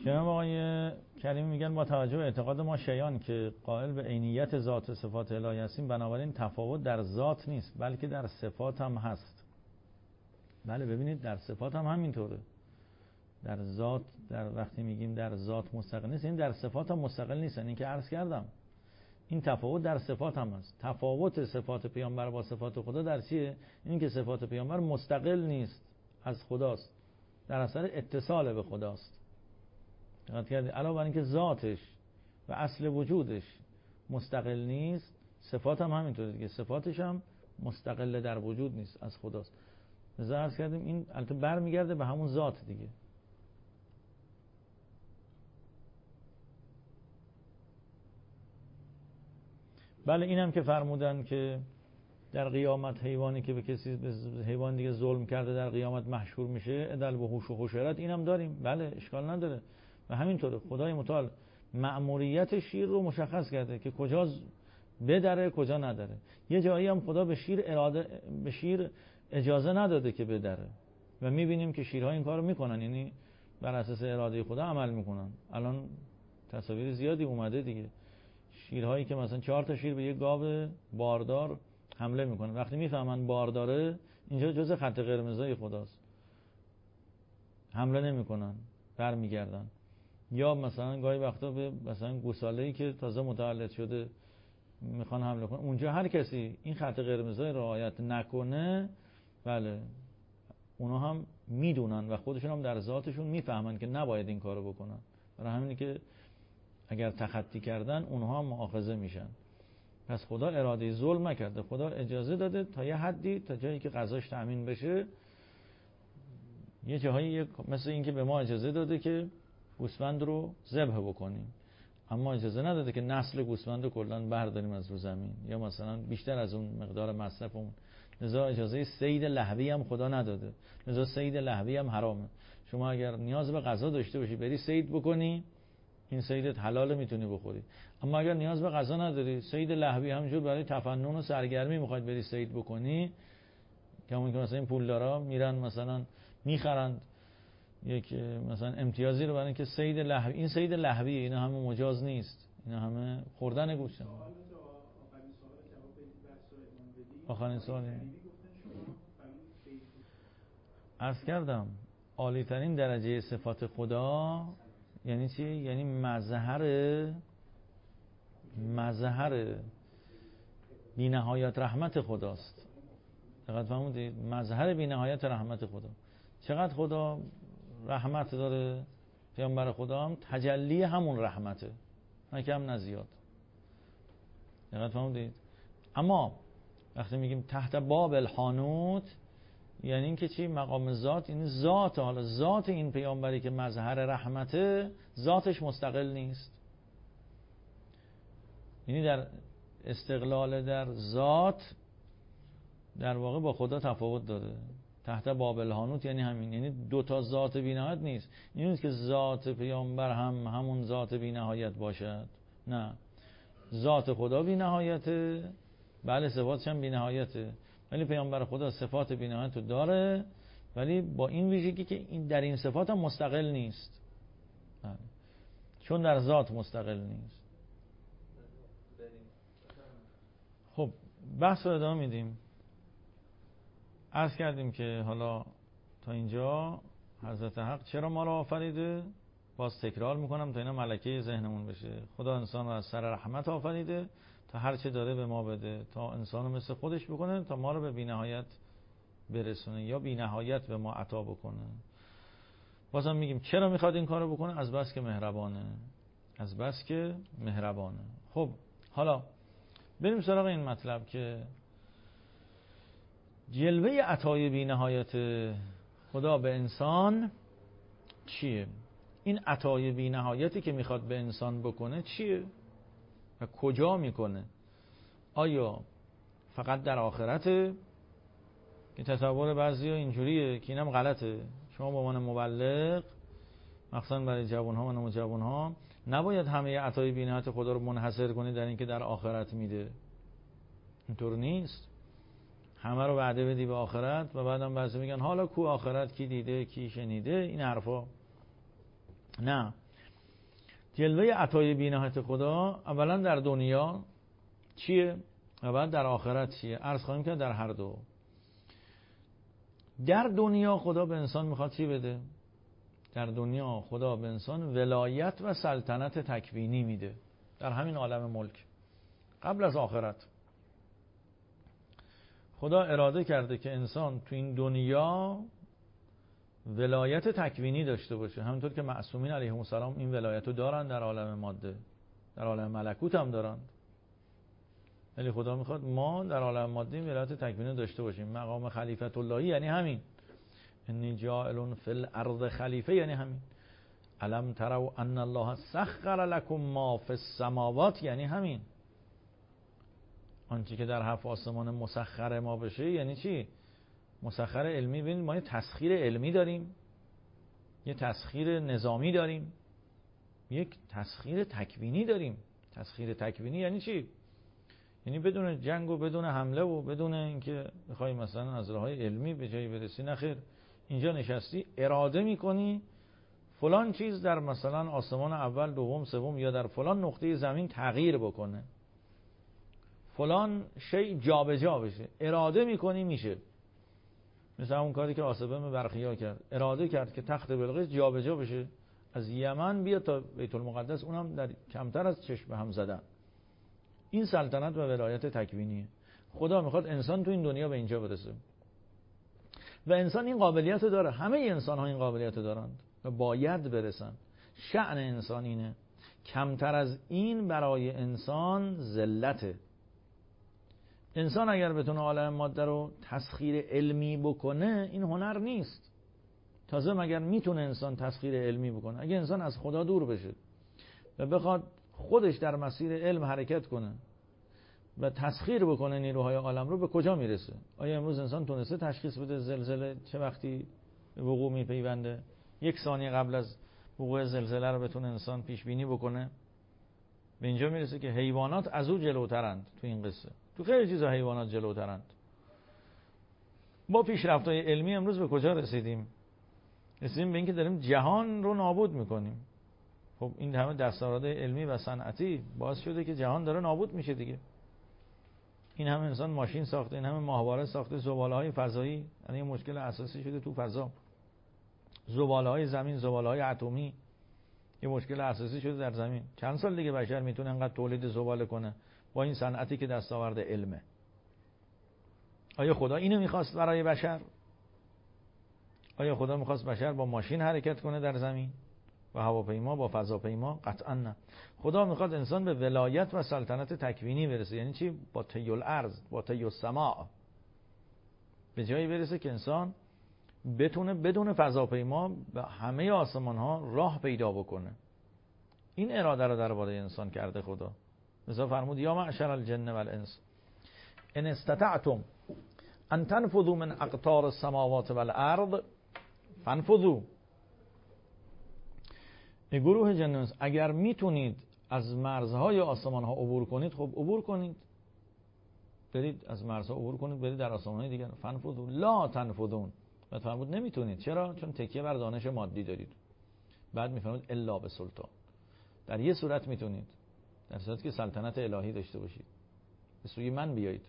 جناب آقای کریمی میگن با توجه به اعتقاد ما شیعان که قائل به عینیت ذات و صفات الهی هستیم، بنابراین تفاوت در ذات نیست بلکه در صفات هم هست. بله ببینید در صفات هم همینطوره. در ذات، در وقتی میگیم در ذات مستقل نیست، این در صفات هم مستقل نیست. این که عرض کردم این تفاوت در صفات هم هست. تفاوت صفات پیامبر با صفات خدا در چیه؟ این که صفات پیامبر مستقل نیست از خداست، در اثر اتصال به خداست. دقت کردید؟ علاوه بر اینکه ذاتش و اصل وجودش مستقل نیست، صفات هم همینطوره دیگه. صفاتش هم مستقل در وجود نیست، از خداست. لذا عرض کردیم این البته برمیگرده به همون ذات دیگه. بله اینم که فرمودن که در قیامت حیوانی که به کسی حیوان دیگه ظلم کرده در قیامت محشور میشه عدل و هوش و خشرت، اینم داریم. بله اشکال نداره. و همینطوره خدای متعال مأموریت شیر رو مشخص کرده که کجا بدره کجا نداره. یه جایی هم خدا به شیر اجازه نداده که بدره و میبینیم که شیرها این کارو میکنن، یعنی بر اساس اراده خدا عمل میکنن. الان تصاویر زیادی اومده دیگه، شیرهایی که مثلا 4 تا شیر به یک گاو باردار حمله میکنن، وقتی میفهمن بارداره اینجا جزء خط قرمزای خداست، حمله نمیکنن، برمیگردن. یا مثلا گاهی وقتا به مثلا گوساله‌ای که تازه متولد شده میخوان حمله کنن، اونجا هر کسی این خط قرمزای رعایت نکنه، بله اونا هم میدونن و خودشون هم در ذاتشون میفهمن که نباید این کارو بکنن. برای همینه که اگر تخطی کردن اونها هم مؤاخذه میشن. پس خدا اراده ظلم نکرده، خدا اجازه داده تا یه حدی، تا جایی که غذاش تأمین بشه. یه جاهایی مثل این که به ما اجازه داده که گوسفند رو ذبح بکنیم، اما اجازه نداده که نسل گوسفند رو کلاً برداریم از رو زمین یا مثلا بیشتر از اون مقدار مصرفمون. لذا اجازه صید لهوی هم خدا نداده، لذا صید لهوی هم حرامه. شما اگر نیاز به غذا داشته باشی بری صید بکنی، این صیدت حلاله، میتونی بخوری. اما اگر نیاز به غذا نداری، صید لهوی همینجور برای تفنن و سرگرمی میخواید بری صید بکنی، که همون که مثلا این پولدارا میرن مثلا میخرند یک مثلا امتیازی رو برای اینکه صید لهوی، این صید لهویه، اینا همه مجاز نیست، اینا همه خوردن گوشت. آخرین سوال عرض کردم عالی ترین درجه صفات خدا یعنی چی؟ یعنی مظهر بی نهایت رحمت خداست. دقت فرمودید؟ مظهر بی نهایت رحمت خدا. چقدر خدا رحمت داره؟ پیامبر خدا هم تجلی همون رحمته، نه کم نه زیاد. دقت فرمودید؟ اما وقتی میگیم تحت باب الحانوت، یعنی این که چی؟ مقام ذات، این ذات، حالا ذات این پیامبری که مظهر رحمته، ذاتش مستقل نیست. یعنی در استقلال در ذات در واقع با خدا تفاوت داره. تحت باب الحانوت یعنی همین، یعنی دو تا ذات بی‌نهایت نیست. این نیست که ذات پیامبر هم همون ذات بی‌نهایت باشد، نه، ذات خدا بی‌نهایته، بله صفاتش هم بی‌نهایته، ولی پیامبر خدا صفات بی‌نهایت رو داره، ولی با این ویژگی که این در این صفات هم مستقل نیست، چون در ذات مستقل نیست. خب بحث رو ادامه میدیم. عرض کردیم که حالا تا اینجا حضرت حق چرا ما را آفریده؟ باز تکرار میکنم تا اینا ملکه ذهنمون بشه. خدا انسان رو از سر رحمت آفریده تا هر چه داره به ما بده، تا انسان رو مثل خودش بکنه، تا ما رو به بی‌نهایت برسونه یا بی‌نهایت به ما عطا بکنه. بازم میگیم چرا میخواد این کارو بکنه؟ از بس که مهربانه، از بس که مهربانه. خب حالا بریم سراغ این مطلب که جلوه عطای بی‌نهایت خدا به انسان چیه؟ این عطای بی‌نهایتی که میخواد به انسان بکنه چیه و کجا میکنه؟ آیا فقط در آخرته؟ که تصور بعضی ها اینجوریه که اینم غلطه. شما به عنوان مبلغ، مخصوصا برای جوانها و نوجوانها، نباید همه عطای بی‌نهایت خدا رو منحصر کنید در اینکه در آخرت میده. اینطور نیست. همه رو وعده بدی به آخرت و بعدم بعضی میگن حالا کو آخرت، کی دیده کی شنیده، این حرفا. نه، جلوه عطای بی‌نهایت خدا اولا در دنیا چیه و بعد در آخرت چیه؟ عرض خواهیم کرد در هر دو. در دنیا خدا به انسان میخواد چی بده؟ در دنیا خدا به انسان ولایت و سلطنت تکوینی میده در همین عالم ملک. قبل از آخرت خدا اراده کرده که انسان تو این دنیا ولایت تکوینی داشته باشه، همونطور که معصومین علیهم السلام این ولایت رو دارن در عالم ماده، در عالم ملکوت هم دارن. ولی خدا میخواد ما در عالم ماده این ولایت تکوینی داشته باشیم. مقام خلیفت اللهی یعنی همین، انی جاعل فی الارض خلیفه یعنی همین. الم تروا ان الله سخر لكم ما فی السماوات یعنی همین. آنچه که در هفت آسمان مسخر ما بشه یعنی چی؟ مسخر علمی. ببینید ما یه تسخیر علمی داریم، یه تسخیر نظامی داریم، یک تسخیر تکوینی داریم. تسخیر تکوینی یعنی چی؟ یعنی بدون جنگ و بدون حمله و بدون اینکه بخوای مثلا از راههای علمی به جایی برسی. نخیر، اینجا نشستی اراده میکنی فلان چیز در مثلا آسمان اول، دوم، سوم یا در فلان نقطه زمین تغییر بکنه، فلان شی جابجا بشه، اراده میکنی میشه. مثل اون کاری که آسبم برخیا کرد، اراده کرد که تخت بلقیس جابجا بشه، از یمن بیاد تا بیت المقدس، اونم در کمتر از چشم هم زدن. این سلطنت و ولایت تکوینیه. خدا میخواد انسان تو این دنیا به اینجا برسه و انسان این قابلیت رو داره. همه انسان ها این قابلیت رو دارند و باید برسن. شأن انسان اینه. کمتر از این برای انسان ذلته. انسان اگر بتونه عالم ماده رو تسخیر علمی بکنه این هنر نیست. تازه مگر میتونه انسان تسخیر علمی بکنه؟ اگه انسان از خدا دور بشه و بخواد خودش در مسیر علم حرکت کنه و تسخیر بکنه نیروهای عالم رو، به کجا میرسه؟ آیا امروز انسان تونسته تشخیص بده زلزله چه وقتی به وقوع میپیونده؟ 1 ثانیه قبل از وقوع زلزله رو بتونه انسان پیش بینی بکنه؟ به اینجا میرسه که حیوانات از او جلوترند. تو این قصه تو خیلی چیزا حیوانات جلوترند. با پیشرفت‌های علمی امروز به کجا رسیدیم؟ رسیدیم به اینکه داریم جهان رو نابود میکنیم. خب این همه دستاورد علمی و صنعتی باعث شده که جهان داره نابود میشه دیگه. این همه انسان ماشین ساخته، این همه ماهواره ساخته، زباله‌های فضایی، یعنی مشکل اساسی شده تو فضا. زباله‌های زمین، زباله‌های اتمی یه مشکل اساسی شده در زمین. چند سال دیگه بشر میتونه انقدر تولید زباله کنه با این صنعتی که دستاورد علمه؟ آیا خدا اینو میخواست برای بشر؟ آیا خدا میخواست بشر با ماشین حرکت کنه در زمین، با هواپیما، با فضاپیما؟ قطعا نه. خدا میخواد انسان به ولایت و سلطنت تکوینی برسه. یعنی چی؟ با طی الارض، با طی السماء، به جایی برسه که انسان بتونه بدون فضاپیما به همه آسمان ها راه پیدا بکنه. این اراده رو درباره انسان کرده خدا. مثلا فرمود یا معشر الجن والانس ان استطعتم ان تنفذوا من اقطار السماوات والارض فانفذوا. ای گروه جن و انس، اگر میتونید از مرزهای آسمان ها عبور کنید، خب عبور کنید، برید از مرزها عبور کنید، برید در آسمان های دیگر. فانفذوا لا تنفذون. بعد فرمود نمیتونید. چرا؟ چون تکیه بر دانش مادی دارید. بعد میفرمود الا به سلطان. در یه صورت میتونید، در صورتی که سلطنت الهی داشته باشید، به سوی من بیایید.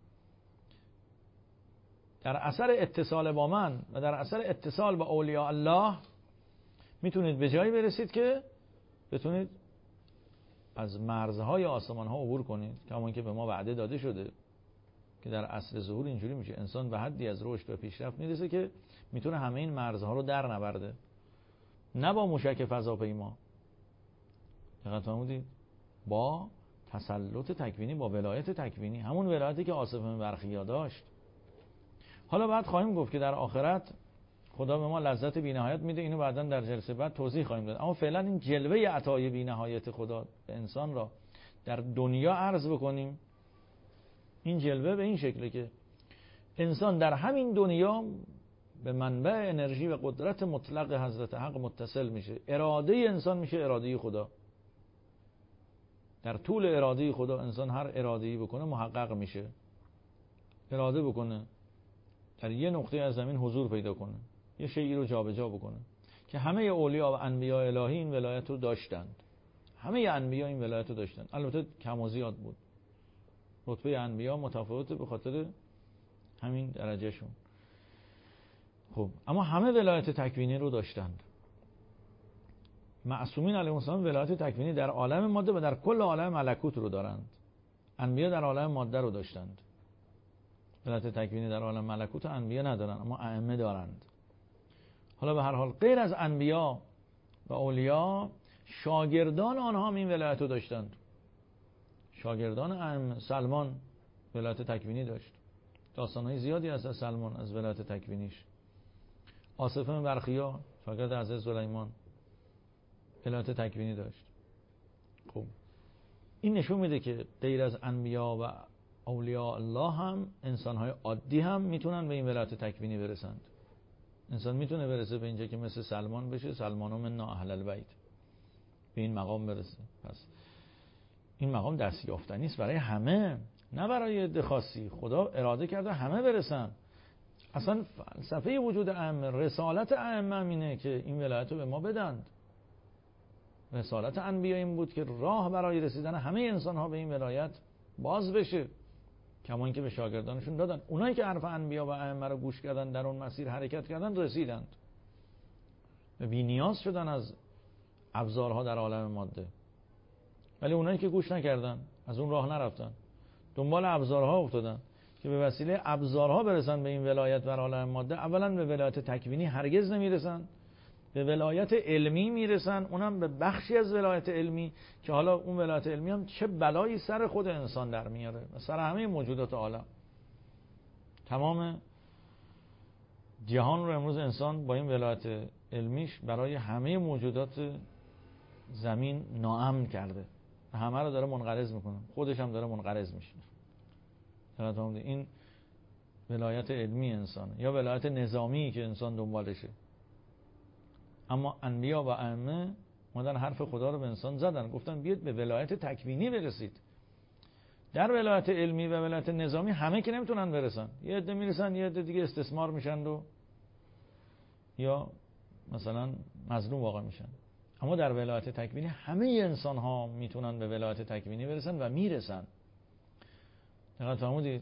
در اثر اتصال با من و در اثر اتصال با اولیاء الله میتونید به جایی برسید که بتونید از مرزهای آسمان ها عبور کنید، کما اینکه به ما وعده داده شده که در عصر ظهور اینجوری میشه. انسان به حدی از رشد و پیشرفت میرسه که میتونه همه این مرزها رو در نبرده، نه با موشک فضاپیما. دقت فرمودید؟ با تسلط تکوینی، با ولایت تکوینی، همون ولایتی که آصف بن برخیا داشت. حالا بعد خواهیم گفت که در آخرت خدا به ما لذت بی‌نهایت میده. اینو بعداً در جلسه بعد توضیح خواهیم داد. اما فعلا این جلوه عطای بی‌نهایت خدا به انسان را در دنیا عرض بکنیم. این جلوه به این شکله که انسان در همین دنیا به منبع انرژی و قدرت مطلق حضرت حق متصل میشه. اراده انسان میشه اراده خدا. در طول اراده خدا انسان هر اراده‌ای بکنه محقق میشه. اراده بکنه در یه نقطه از زمین حضور پیدا کنه، یه شیئی رو جابجا بکنه، که همه اولیاء و انبیاء الهی این ولایت رو داشتند. همه انبیا این ولایت رو داشتن. البته کم و زیاد بود، رتبه انبیا متفاوته به خاطر همین درجهشون. خب اما همه ولایت تکوینی رو داشتند. معصومین علیهم السلام ولایت تکوینی در عالم ماده و در کل عالم ملکوت رو دارند. انبیا در عالم ماده رو داشتند. ولایت تکوینی در عالم ملکوت انبیا ندارن، اما ائمه دارند. حالا به هر حال غیر از انبیا و اولیا، شاگردان آنها هم این ولایت رو داشتند. شاگردان ائمه، سلمان ولایت تکوینی داشت. داستان‌های زیادی هست از سلمان، از ولایت تکوینیش. آصف بن برخیا شاگرد حضرت سلیمان ولایت تکوینی داشت. خب این نشون میده که غیر از انبیا و اولیاء الله هم انسان‌های عادی هم میتونن به این ولایت تکوینی برسند. انسان میتونه برسه به اینجا که مثل سلمان بشه، سلمانو منا اهل البیت، به این مقام برسه. پس این مقام دستیافتنی است برای همه، نه برای عده خاصی. خدا اراده کرده همه برسن. اصلا فلسفه وجود ائمه، رسالت ائمه اینه که این ولایت رو به ما بدند. رسالت انبیا این بود که راه برای رسیدن همه انسان ها به این ولایت باز بشه، کما اینکه به شاگردانشون دادن. اونایی که حرف انبیا و ائمه رو گوش کردن، در اون مسیر حرکت کردن، رسیدند و بی نیاز شدن از ابزارها در عالم ماده. ولی اونایی که گوش نکردن، از اون راه نرفتن، دنبال ابزارها افتادن که به وسیله ابزارها برسن به این ولایت در عالم ماده، اولا به ولایت تکوینی هرگز نمیرسن، به ولایت علمی میرسن، اونم به بخشی از ولایت علمی که حالا اون ولایت علمی هم چه بلایی سر خود انسان در میاره و سر همه موجودات عالم. تمام جهان رو امروز انسان با این ولایت علمیش برای همه موجودات زمین ناامن کرده، همه رو داره منقرض میکنه، خودش هم داره منقرض میشه. این ولایت علمی انسان یا ولایت نظامی که انسان دنبالشه. اما انبیا و ائمه اومدن حرف خدا رو به انسان زدن، گفتن بیاید به ولایت تکوینی برسید. در ولایت علمی و ولایت نظامی همه که نمیتونن برسن، یه عده میرسن، یه عده دیگه استثمار میشن و یا مثلا مظلوم واقع میشن. اما در ولایت تکوینی همه انسان ها میتونن به ولایت تکوینی برسن و میرسن. دقیق فرمودید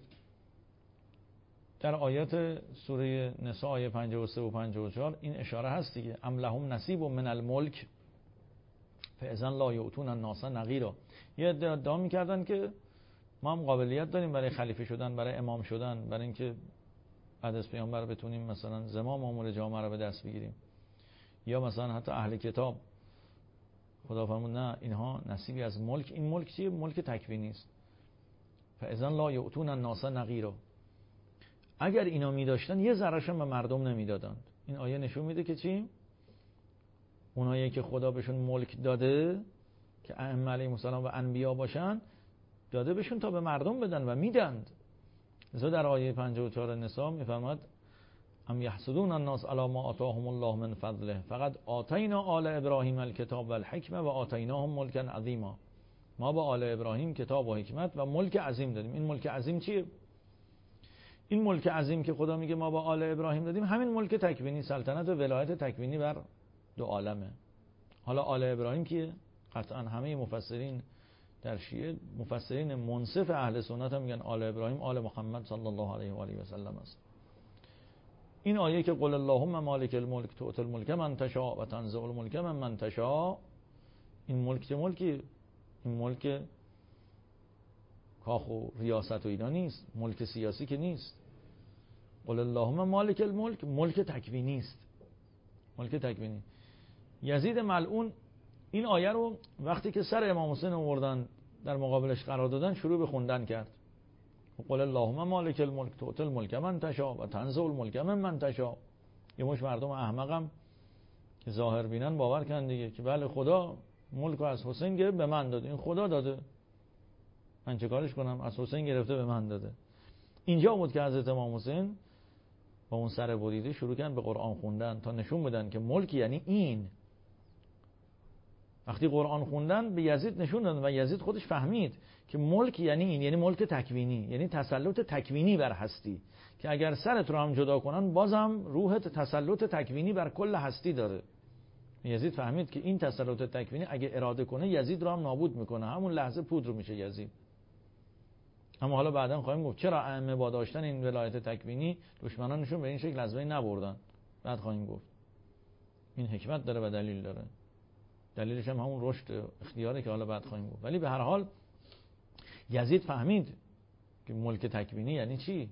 در آیات سوره نساء آیه 53 و 54 این اشاره هست دیگه، ام لهم نصیب من الملک فاذا لا یؤتون الناس نقیرا. یه ادعا میکردن که ما هم قابلیت داریم برای خلیفه شدن، برای امام شدن، برای اینکه بعد از پیامبر بتونیم مثلا زمام امور جامعه رو به دست بگیریم، یا مثلا حتی اهل کتاب. خدا فرمود نه، اینها نصیبی از ملک. این ملک چیه؟ ملک تکوینی است. فاذا لا یؤتون الناس نقیرا. اگر اینا می داشتن یه ذره‌ش هم به مردم نمیدادند. این آیه نشون میده که چی؟ اونایی که خدا بهشون ملک داده که ائمه علیهم السلام و انبیا باشن، داده بهشون تا به مردم بدن و میدند. لذا در آیه 54 نساء میفرماد ام یحسدون الناس علی ما آتاهم الله من فضله فقد آتینا آل ابراهیم الکتاب والحکمه و آتیناهم ملکا عظیما. ما با آل ابراهیم کتاب و حکمت و ملک عظیم دادیم. این ملک عظیم چیه؟ این ملک عظیم که خدا میگه ما با آل ابراهیم دادیم، همین ملک تکوینی، سلطنت و ولایت تکوینی بر دو عالمه. حالا آل ابراهیم کیه؟ قطعا همه مفسرین در شیعه، مفسرین منصف اهل سنت هم میگن آل ابراهیم آل محمد صلی الله علیه و آله و سلم است. این آیه که قل اللهم مالک الملک تؤتی الملک من تشاء و تنزع الملک من تشاء، این ملک چه ملکی؟ این ملک کاخ و ریاست و اینا نیست، ملک سیاسی که نیست. قل اللهم مالک الملک، ملک تکوینی است، ملک تکوینی. یزید ملعون این آیه رو وقتی که سر امام حسین آوردن در مقابلش قرار دادن، شروع به خوندن کرد. قل اللهم مالک الملک تؤتی الملک من تشاء و تنزع الملک من تشاء. یه مش مردم احمقم که ظاهر بینن باور کردن دیگه که بله خدا ملک رو از حسین گرفت به من داده، این خدا داده، من چه کارش کنم؟ از حسین گرفته به من داده. اینجا بود که حضرت امام حسین با اون سر بریده شروع کردن به قرآن خوندن تا نشون بدن که ملک یعنی این. وقتی قرآن خوندن به یزید نشون دادن و یزید خودش فهمید که ملک یعنی این، یعنی ملک تکوینی، یعنی تسلط تکوینی بر هستی، که اگر سرت رو هم جدا کنن بازم روحت تسلط تکوینی بر کل هستی داره. یزید فهمید که این تسلط تکوینی اگه اراده کنه یزید رو هم نابود میکنه، همون لحظه پودر میشه یزید. اما حالا بعداً خواهیم گفت چرا ائمه با داشتن این ولایت تکوینی دشمنانشون به این شکل از بین نبردن. بعد خواهیم گفت این حکمت داره و دلیل داره. دلیلش هم همون رشد اختیاره که حالا بعد خواهیم گفت. ولی به هر حال یزید فهمید که ملک تکوینی یعنی چی.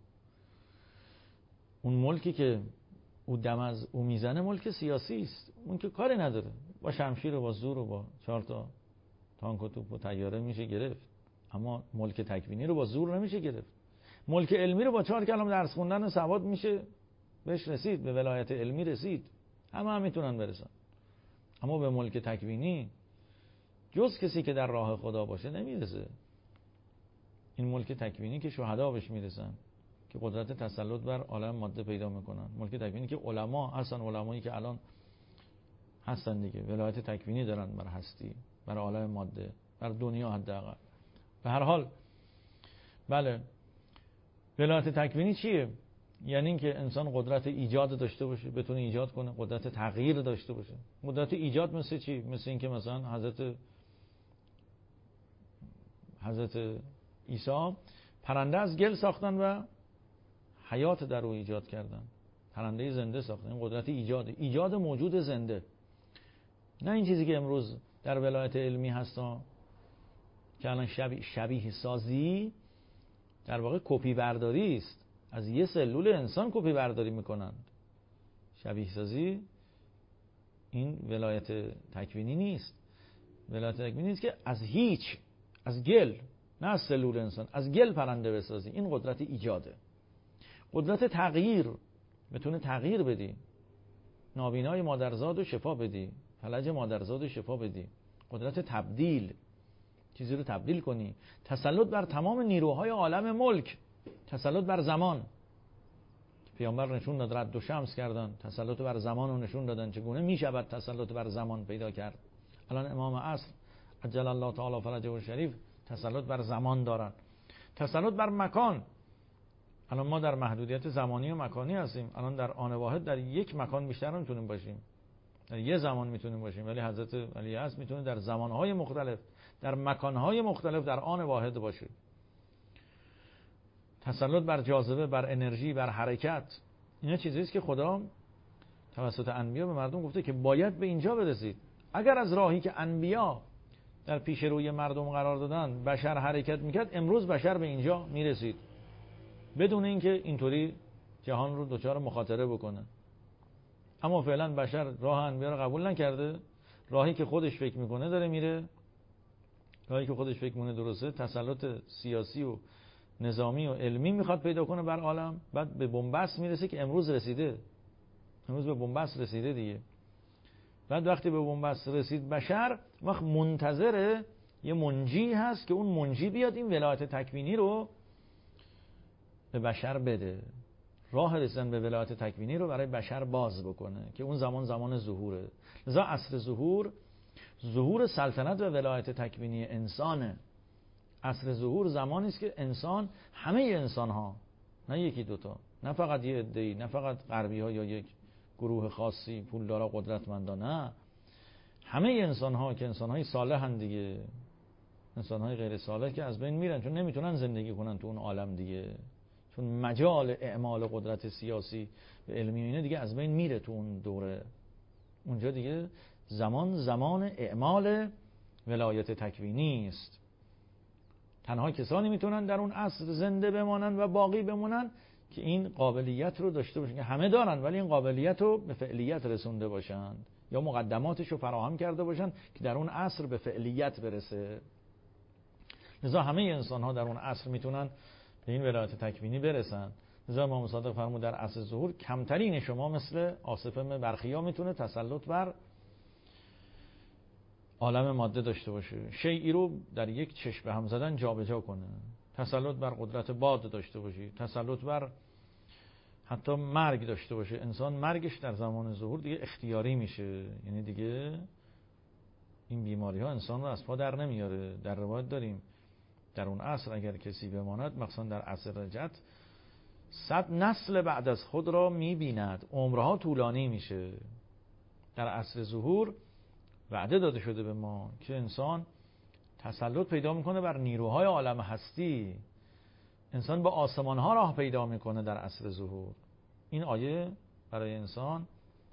اون ملکی که او دم از او میزنه ملک سیاسی است. اون که کاری نداره، با شمشیر و با زور و با 4 تا تانک و توپ و طیاره میشه گرفت. اما ملک تکوینی رو با زور نمیشه گرفت. ملک علمی رو با 4 کلمه درس خوندن و سواد میشه بهش رسید، به ولایت علمی رسید. هم میتونن برسن. اما به ملک تکوینی جز کسی که در راه خدا باشه نمیرسه. این ملک تکوینی که شهدا بهش میرسن، که قدرت تسلط بر عالم ماده پیدا میکنن. ملک تکوینی که علما هستن، علمایی که الان هستن دیگه، ولایت تکوینی دارن بر هستی، بر عالم ماده، بر دنیا حداقل. به هر حال بله، ولایت تکوینی چیه؟ یعنی اینکه انسان قدرت ایجاد داشته باشه، بتونه ایجاد کنه، قدرت تغییر داشته باشه. قدرت ایجاد مثل چی؟ مثل اینکه مثلا حضرت عیسی پرنده از گل ساختن و حیات در او ایجاد کردن. پرنده زنده ساختن. این قدرت ایجاد موجود زنده. نه این چیزی که امروز در ولایت علمی هستن که الان شبیه سازی در واقع کپی برداری است. از یه سلول انسان کپی برداری میکنند. شبیه سازی این ولایت تکوینی نیست. ولایت تکوینی نیست که از هیچ، از گل، نه از سلول انسان، از گل پرنده بسازی. این قدرت ایجاده. قدرت تغییر، بتونه تغییر بدی، نابینای مادرزاد رو شفا بدی، فلج مادرزاد رو شفا بدی. قدرت تبدیل، چیزی رو تبدیل کنی. تسلط بر تمام نیروهای عالم ملک، تسلط بر زمان. پیامبر نشون داد، رد و شمس کردن، تسلط بر زمان رو نشون دادن چگونه میشود تسلط بر زمان پیدا کرد. الان امام عصر عجل الله تعالی فرجه الشریف تسلط بر زمان دارن. تسلط بر مکان، الان ما در محدودیت زمانی و مکانی هستیم. الان در آن واحد در یک مکان بیشتر نمیتونیم باشیم، در یه زمان میتونیم باشیم. ولی حضرت علی اصل میتونه در زمانهای مختلف، در مکانهای مختلف در آن واحد باشه. تسلط بر جاذبه، بر انرژی، بر حرکت، اینا چیزیه که خدا توسط انبیا به مردم گفته که باید به اینجا برسید. اگر از راهی که انبیا در پیش روی مردم قرار دادن بشر حرکت میکرد، امروز بشر به اینجا میرسید بدون اینکه اینطوری جهان رو دچار مخاطره بکنه. اما فعلا بشر راه انبیا رو قبول نکرده. راهی که خودش فکر میکنه داره میره، راهی که خودش فکر میکنه درسته. تسلط سیاسی و نظامی و علمی میخواد پیدا کنه بر عالم. بعد به بنبست میرسه که امروز رسیده. امروز به بنبست رسیده دیگه. بعد وقتی به بنبست رسید بشر، وقت منتظر یه منجی هست که اون منجی بیاد این ولایت تکوینی رو به بشر بده. راه رسیدن به ولایت تکوینی رو برای بشر باز بکنه که اون زمان ظهوره. لذا عصر ظهور سلطنت و ولایت تکوینی انسانه. عصر ظهور زمانی است که انسان، همه انسان ها، نه یکی دوتا، نه فقط یه عده‌ای، نه فقط غربی ها یا یک گروه خاصی پولدارا قدرتمندا، نه، همه انسان ها که انسان های صالحن دیگه. انسان های غیر صالح که از بین میرن، چون نمیتونن زندگی کنن تو اون عالم دیگه، چون مجال اعمال قدرت سیاسی و علمی اینه دیگه از بین میره تو اون دوره. اونجا دیگه زمان اعمال ولایت تکوینی است. تنها کسانی میتونن در اون عصر زنده بمانن و باقی بمونن که این قابلیت رو داشته باشن، که همه دارن ولی این قابلیت رو به فعلیت رسونده باشن یا مقدماتش رو فراهم کرده باشن که در اون عصر به فعلیت برسه. لذا همه انسان ها در اون عصر میتونن به این ولایت تکوینی برسن. لذا امام صادق فرمود در عصر ظهور کمترین شما مثل آصف برخیا میتونه تسلط بر عالم ماده داشته باشه، شیئی رو در یک چشم به هم زدن جابجا کنه. تسلط بر قدرت باد داشته باشه، تسلط بر حتی مرگ داشته باشه. انسان مرگش در زمان ظهور دیگه اختیاری میشه، یعنی دیگه این بیماری ها انسان رو از پا در نمیاره. در روایت داریم در اون عصر اگر کسی بماند، مخصوصا در عصر رجعت، 100 نسل بعد از خود را میبیند. عمرها طولانی میشه. در عصر ظهور وعده داده شده به ما که انسان تسلط پیدا میکنه بر نیروهای عالم هستی. انسان با آسمان ها راه پیدا میکنه در عصر ظهور. این آیه برای انسان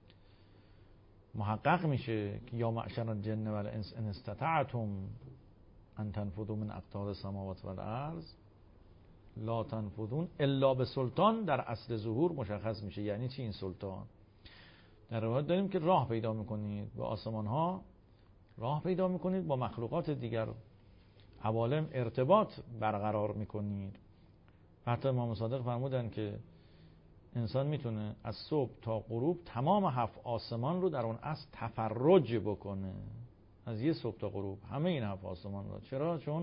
محقق میشه که یا معشر الجن و الانس ان استطعتم ان تنفذوا من اقطار السماوات والارض لا تنفذون الا بسلطان در عصر ظهور مشخص میشه. یعنی چی این سلطان؟ در روایت داریم که راه پیدا میکنید با آسمان ها، راه پیدا میکنید با مخلوقات دیگر عوالم ارتباط برقرار میکنید. حتی امام صادق فرمودن که انسان میتونه از صبح تا غروب تمام 7 آسمان رو در اون عصر تفرج بکنه، از یه صبح تا غروب همه این 7 آسمان رو. چرا؟ چون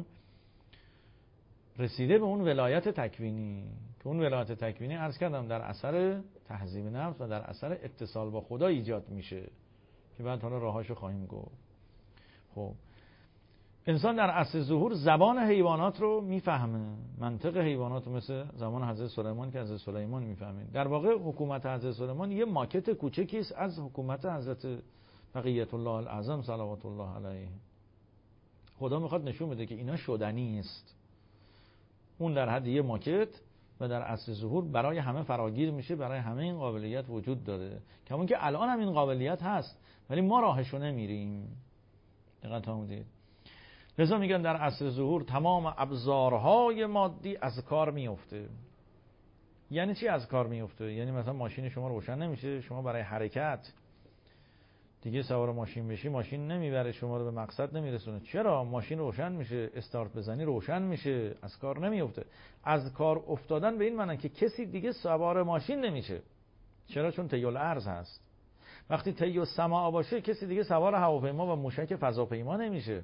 رسیده به اون ولایت تکوینی که اون ولایت تکوینی عرض کردم در اثر تهذیب نفس و در اثر اتصال با خدا ایجاد میشه که بعد حالا راهاشو خواهیم گفت. خب انسان در عصر ظهور زبان حیوانات رو میفهمه، منطق حیوانات رو مثل زمان حضرت سلیمان که حضرت سلیمان میفهمید. در واقع حکومت حضرت سلیمان یه ماکت کوچکی است از حکومت حضرت بقیت الله الاعظم صلوات الله علیه. خدا میخواد نشون بده که اینا شدنی است. اون در حد یه ماکت و در عصر ظهور برای همه فراگیر میشه، برای همه این قابلیت وجود داره. کمون که الان هم این قابلیت هست ولی ما راهشو نمیریم. دقت فرمودید؟ لذا میگن در عصر ظهور تمام ابزارهای مادی از کار میفته. یعنی چی از کار میفته؟ یعنی مثلا ماشین شما روشن نمیشه، شما برای حرکت دیگه سوار ماشین بشی ماشین نمیبره شما رو به مقصد نمیرسونه. چرا؟ ماشین روشن میشه، استارت بزنی روشن میشه، از کار نمیفته. از کار افتادن به این معنی که کسی دیگه سوار ماشین نمیشه. چرا؟ چون طی الارض هست. وقتی طی السماء باشه کسی دیگه سوار هواپیما و موشک فضاپیما نمیشه.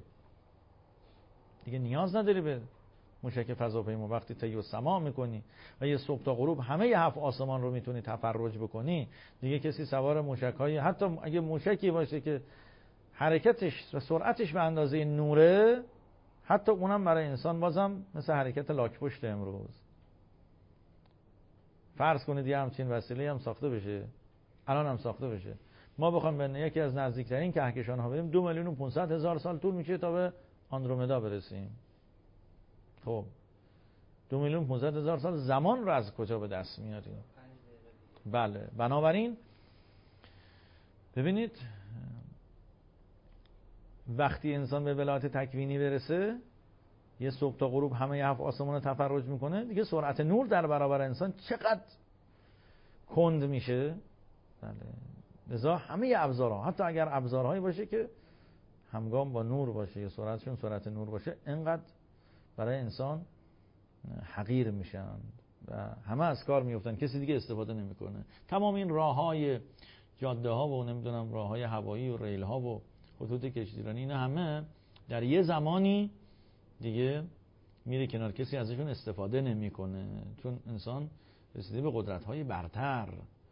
دیگه نیاز نداری به موشک فضاپیما. وقتی طی السماء میکنی و یه صبح تا غروب همه 7 آسمان رو میتونی تفرج بکنی، دیگه کسی سوار موشک‌های، حتی اگه موشکی باشه که حرکتش و سرعتش به اندازه نوره، حتی اونم برای انسان بازم مثل حرکت لاک‌پشت امروز. فرض کنید یه همچین وسیله هم ساخته بشه، الان هم ساخته بشه، ما بخوام به یکی از نزدیکترین کهکشان‌ها بریم 2,500,000 سال طول میشه تا به آندرومدا برسیم. خب 2,500,000 سال زمان رو از کجا به دست میاریم؟ بله. بنابراین ببینید وقتی انسان به ولایت تکوینی برسه، یه صبح تا غروب همه 7 آسمان رو تفرج میکنه، دیگه سرعت نور در برابر انسان چقدر کند میشه. بله. لذا همه ابزارها، حتی اگر ابزارهایی باشه که همگام با نور باشه یا سرعتشون سرعت نور باشه، اینقدر برای انسان حقیر میشن و همه از کار میفتن، کسی دیگه استفاده نمیکنه. تمام این راههای جاده ها و نمیدونم راههای هوایی و ریل ها و خطوط کشتیرانی، اینا همه در یه زمانی دیگه میره کنار، کسی ازشون استفاده نمیکنه، چون انسان رسیده به قدرت های برتر.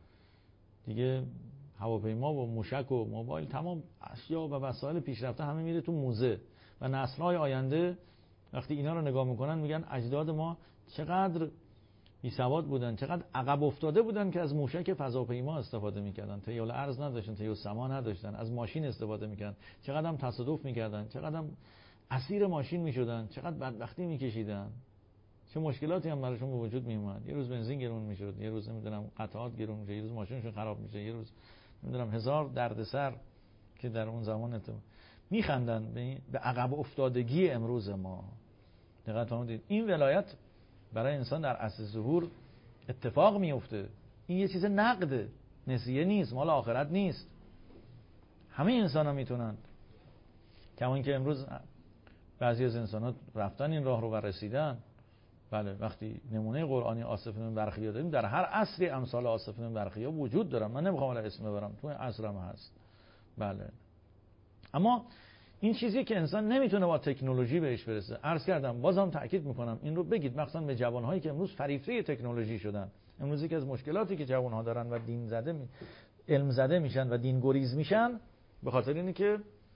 دیگه هواپیما و موشک و موبایل، تمام اشیا و وسایل پیشرفته همه میره تو موزه و نسل‌های آینده وقتی اینا رو نگاه میکنن میگن اجداد ما چقدر بی‌سواد بودن، چقدر عقب افتاده بودن که از موشک فضاپیما استفاده میکردن، طی الارض نداشتن، طی السما نداشتن، از ماشین استفاده میکردن، چقدر هم تصادف میکردن، چقدر هم اسیر ماشین میشدن، چقدر بدبختی میکشیدن، چه مشکلاتی هم براشون به وجود میومد. یه روز بنزین گرون میشد، یه روز نمیدونم قطعات گرون میشه، یه روز ماشینشون خراب میشه، یه روز نمیدونم هزار دردسر که در اون زمان میخندن به عقب افتادگی امروز ما. دقت فرمودید؟ این ولایت برای انسان در عصر ظهور اتفاق میفته. این یه چیز نقده، نسیه نیست، مال آخرت نیست. همه انسان ها میتونن، کما اینکه امروز بعضی از انسان ها رفتن این راه رو و رسیدن. بله، وقتی نمونه قرآنی آصف بن برخیا داریم، در هر عصری امثال آصف بن برخیا وجود دارن. من نمیخوام الان اسم ببرم، تو این عصر هم هست. بله. اما این چیزی که انسان نمیتونه با تکنولوژی بهش برسه. عرض کردم، بازم تاکید میکنم این رو بگید، مخصوصا به جوانهایی که امروز فریفته تکنولوژی شدن. امروز یکی از مشکلاتی که جوانها دارن و دین زده علم زده میشن و دین گریز میشن، به خاطر اینه که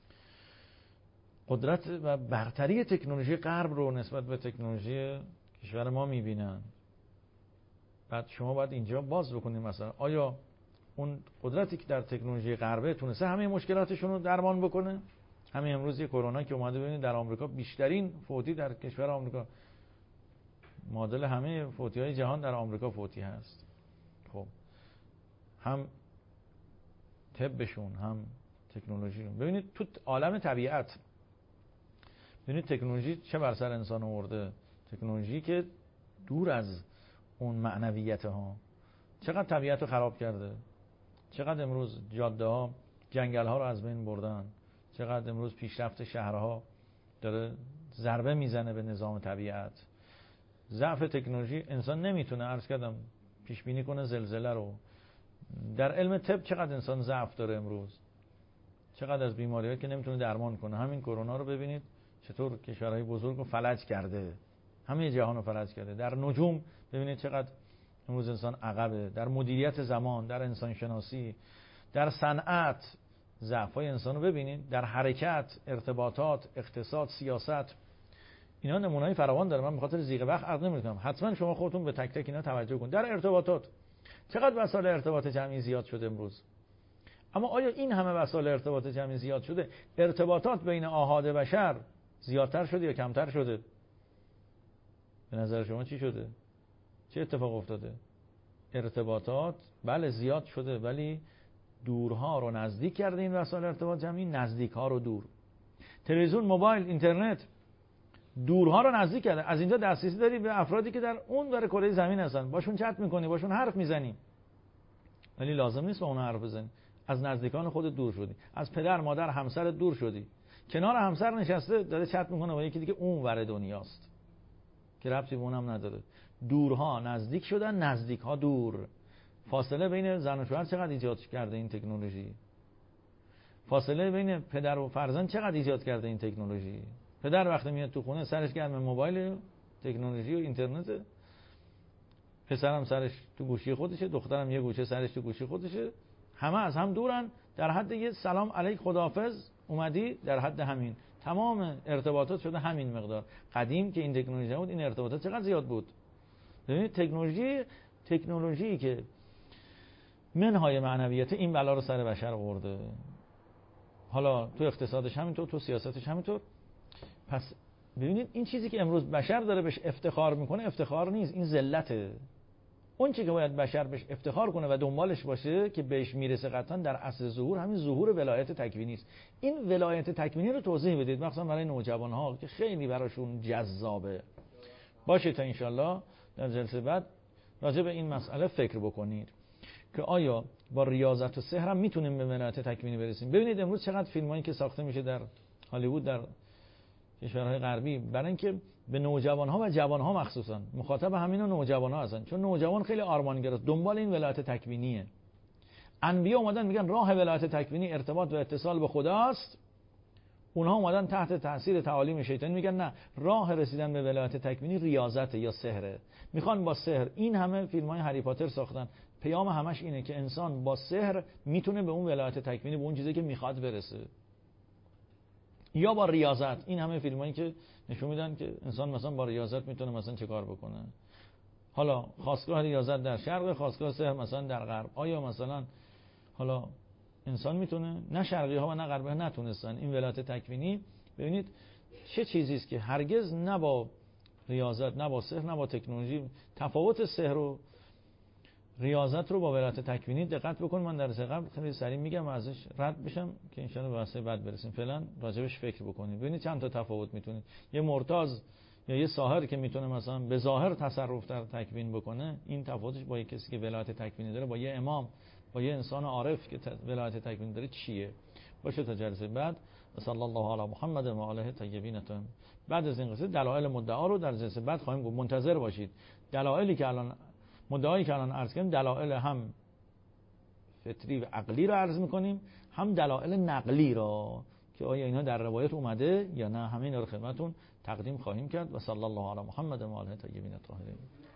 قدرت و برتری تکنولوژی غرب رو نسبت به تکنولوژی کشور ما میبینن. بعد شما باید اینجا باز بکنید، مثلا آیا اون قدرتی که در تکنولوژی غربه تونسته همه مشکلاتشون رو درمان بکنه. همین امروز یه کرونا که اومده ببینید در آمریکا بیشترین فوتی در کشور آمریکا، معادل همه فوتی‌های جهان در آمریکا فوتی هست. خب هم طبشون هم تکنولوژیشون. ببینید تو عالم طبیعت ببینید تکنولوژی چه بر سر انسان آورده. تکنولوژی که دور از اون معنویت ها چقدر طبیعت رو خراب کرده، چقدر امروز جاده ها جنگل ها رو از بین بردن، چقدر امروز پیشرفت شهرها داره ضربه میزنه به نظام طبیعت. ضعف تکنولوژی انسان نمیتونه عرض کردم پیش بینی کنه زلزله رو. در علم طب چقدر انسان ضعف داره امروز، چقدر از بیماری‌ها که نمیتونه درمان کنه. همین کرونا رو ببینید چطور کشورهای بزرگ رو فلج کرده، همه جهان رو فلج کرده. در نجوم ببینید چقدر امروز انسان عقبه، در مدیریت زمان، در انسان شناسی، در صنعت ضعف‌های انسان رو ببینید، در حرکت، ارتباطات، اقتصاد، سیاست. اینا نمونه‌های فراوان داره. من به خاطر ضیق وقت عرض نمی‌کنم، حتما شما خودتون به تک تک اینا توجه کنید. در ارتباطات چقدر وسایل ارتباط جمعی زیاد شده امروز. اما آیا این همه وسایل ارتباط جمعی زیاد شده، ارتباطات بین آحاد بشر زیادتر شده یا کمتر شده؟ به نظر شما چی شده؟ چه اتفاق افتاده؟ ارتباطات بله زیاد شده، ولی دورها رو نزدیک کرده این وسایل ارتباط جمعی، نزدیک‌ها رو دور. تلویزیون، موبایل، اینترنت دورها رو نزدیک کرده. از اینجا دسترسی داری به افرادی که در اون ور کره زمین هستن، باشون چت می‌کنی، باشون حرف می‌زنی، ولی لازم نیست با اون حرف بزنی. از نزدیکان خودت دور شدی، از پدر، مادر، همسر دور شدی. کنار همسر نشسته داره چت می‌کنه با یکی دیگه اون ور دنیاست که ربطی به اونم نداره. دورها نزدیک شدن، نزدیک‌ها دور. فاصله بین زن و شوهر چقدر ایجاد کرده این تکنولوژی. فاصله بین پدر و فرزند چقدر ایجاد کرده این تکنولوژی. پدر وقتی میاد تو خونه سرش گرم موبایل، تکنولوژی و اینترنت، پسرم سرش تو گوشی خودشه، دخترم یه گوشه سرش تو گوشی خودشه، همه از هم دورن. در حد یه سلام علیک خداحافظ اومدی، در حد همین تمام ارتباطات شده همین مقدار. قدیم که این تکنولوژی بود این ارتباطات چقدر زیاد بود. ببینید تکنولوژی که منهای معنویت این بلا رو سر بشر آورده. حالا تو اقتصادش همینطور، تو سیاستش همینطور. پس ببینید این چیزی که امروز بشر داره بهش افتخار میکنه افتخار نیست، این ذلته. اون چیزی که باید بشر بهش افتخار کنه و دنبالش باشه که بهش میرسه قطعا در اصل ظهور همین ظهور ولایت تکوینی است. این ولایت تکوینی رو توضیح بدید، مثلا برای نوجوان‌ها که خیلی براشون جذابه باشه. تا انشالله در جلسه بعد راجع به این مسئله فکر بکنید که آیا با ریاضت و سحر هم میتونیم به ولایت تکوینی برسیم. ببینید امروز چقدر فیلمایی که ساخته میشه در هالیوود، در کشورهای غربی، برای اینکه به نوجوان‌ها و جوان‌ها مخصوصا مخاطب همینا نوجوان‌ها هستن، چون نوجوان خیلی آرمانگراست، دنبال این ولایت تکوینیه. انبیا اومدن میگن راه ولایت تکوینی ارتباط و اتصال به خداست، اونها اومدن تحت تاثیر تعالیم شیطانی میگن نه، راه رسیدن به ولایت تکوینی ریاضت یا سحره. میخوان با سحر. این همه فیلم‌های هری پاتر ساختن، پیام همش اینه که انسان با سحر میتونه به اون ولایت تکوینی، به اون چیزی که میخواد برسه، یا با ریاضت. این همه فیلمایی که نشون میدن که انسان مثلا با ریاضت میتونه مثلا چه کار بکنه. حالا خاستگاه ریاضت در شرق، خاستگاه سحر مثلا در غرب. آیا مثلا حالا انسان میتونه؟ نه شرقی ها و نه غربی ها نتونستن این ولایت تکوینی. ببینید چه چیزی است که هرگز نه با ریاضت، نه با سحر، نه با تکنولوژی. تفاوت سحر و ریاضت رو با ولایت تکوینی دقت بکنید. من در قبل خیلی سریع میگم ازش رد بشم که ان شاءالله به واسه بعد برسیم. فعلا راجبش فکر بکنید. ببینید چند تا تفاوت میتونید. یه مرتاض یا یه ساحر که میتونه مثلا به ظاهر تصرف در تکوین بکنه، این تفاوتش با یه کسی که ولایت تکوینی داره، با یه امام، با یه انسان عارف که ولایت تکوینی داره چیه. باشه تا جلسه بعد. صلی الله علی محمد و آله طیبین الطاهرین. بعد از این قصه دلایل مدعا رو در جلسه بعد خواهیم گفت. منتظر باشید. دلایلی که الان مدعایی که الان عرض کردیم، دلایل هم فطری و عقلی رو عرض میکنیم، هم دلایل نقلی رو که آیا اینها در روایت اومده یا نه، همه اینا رو خدمتتون تقدیم خواهیم کرد. و صلی الله علی محمد و آله طیبین الطاهرین.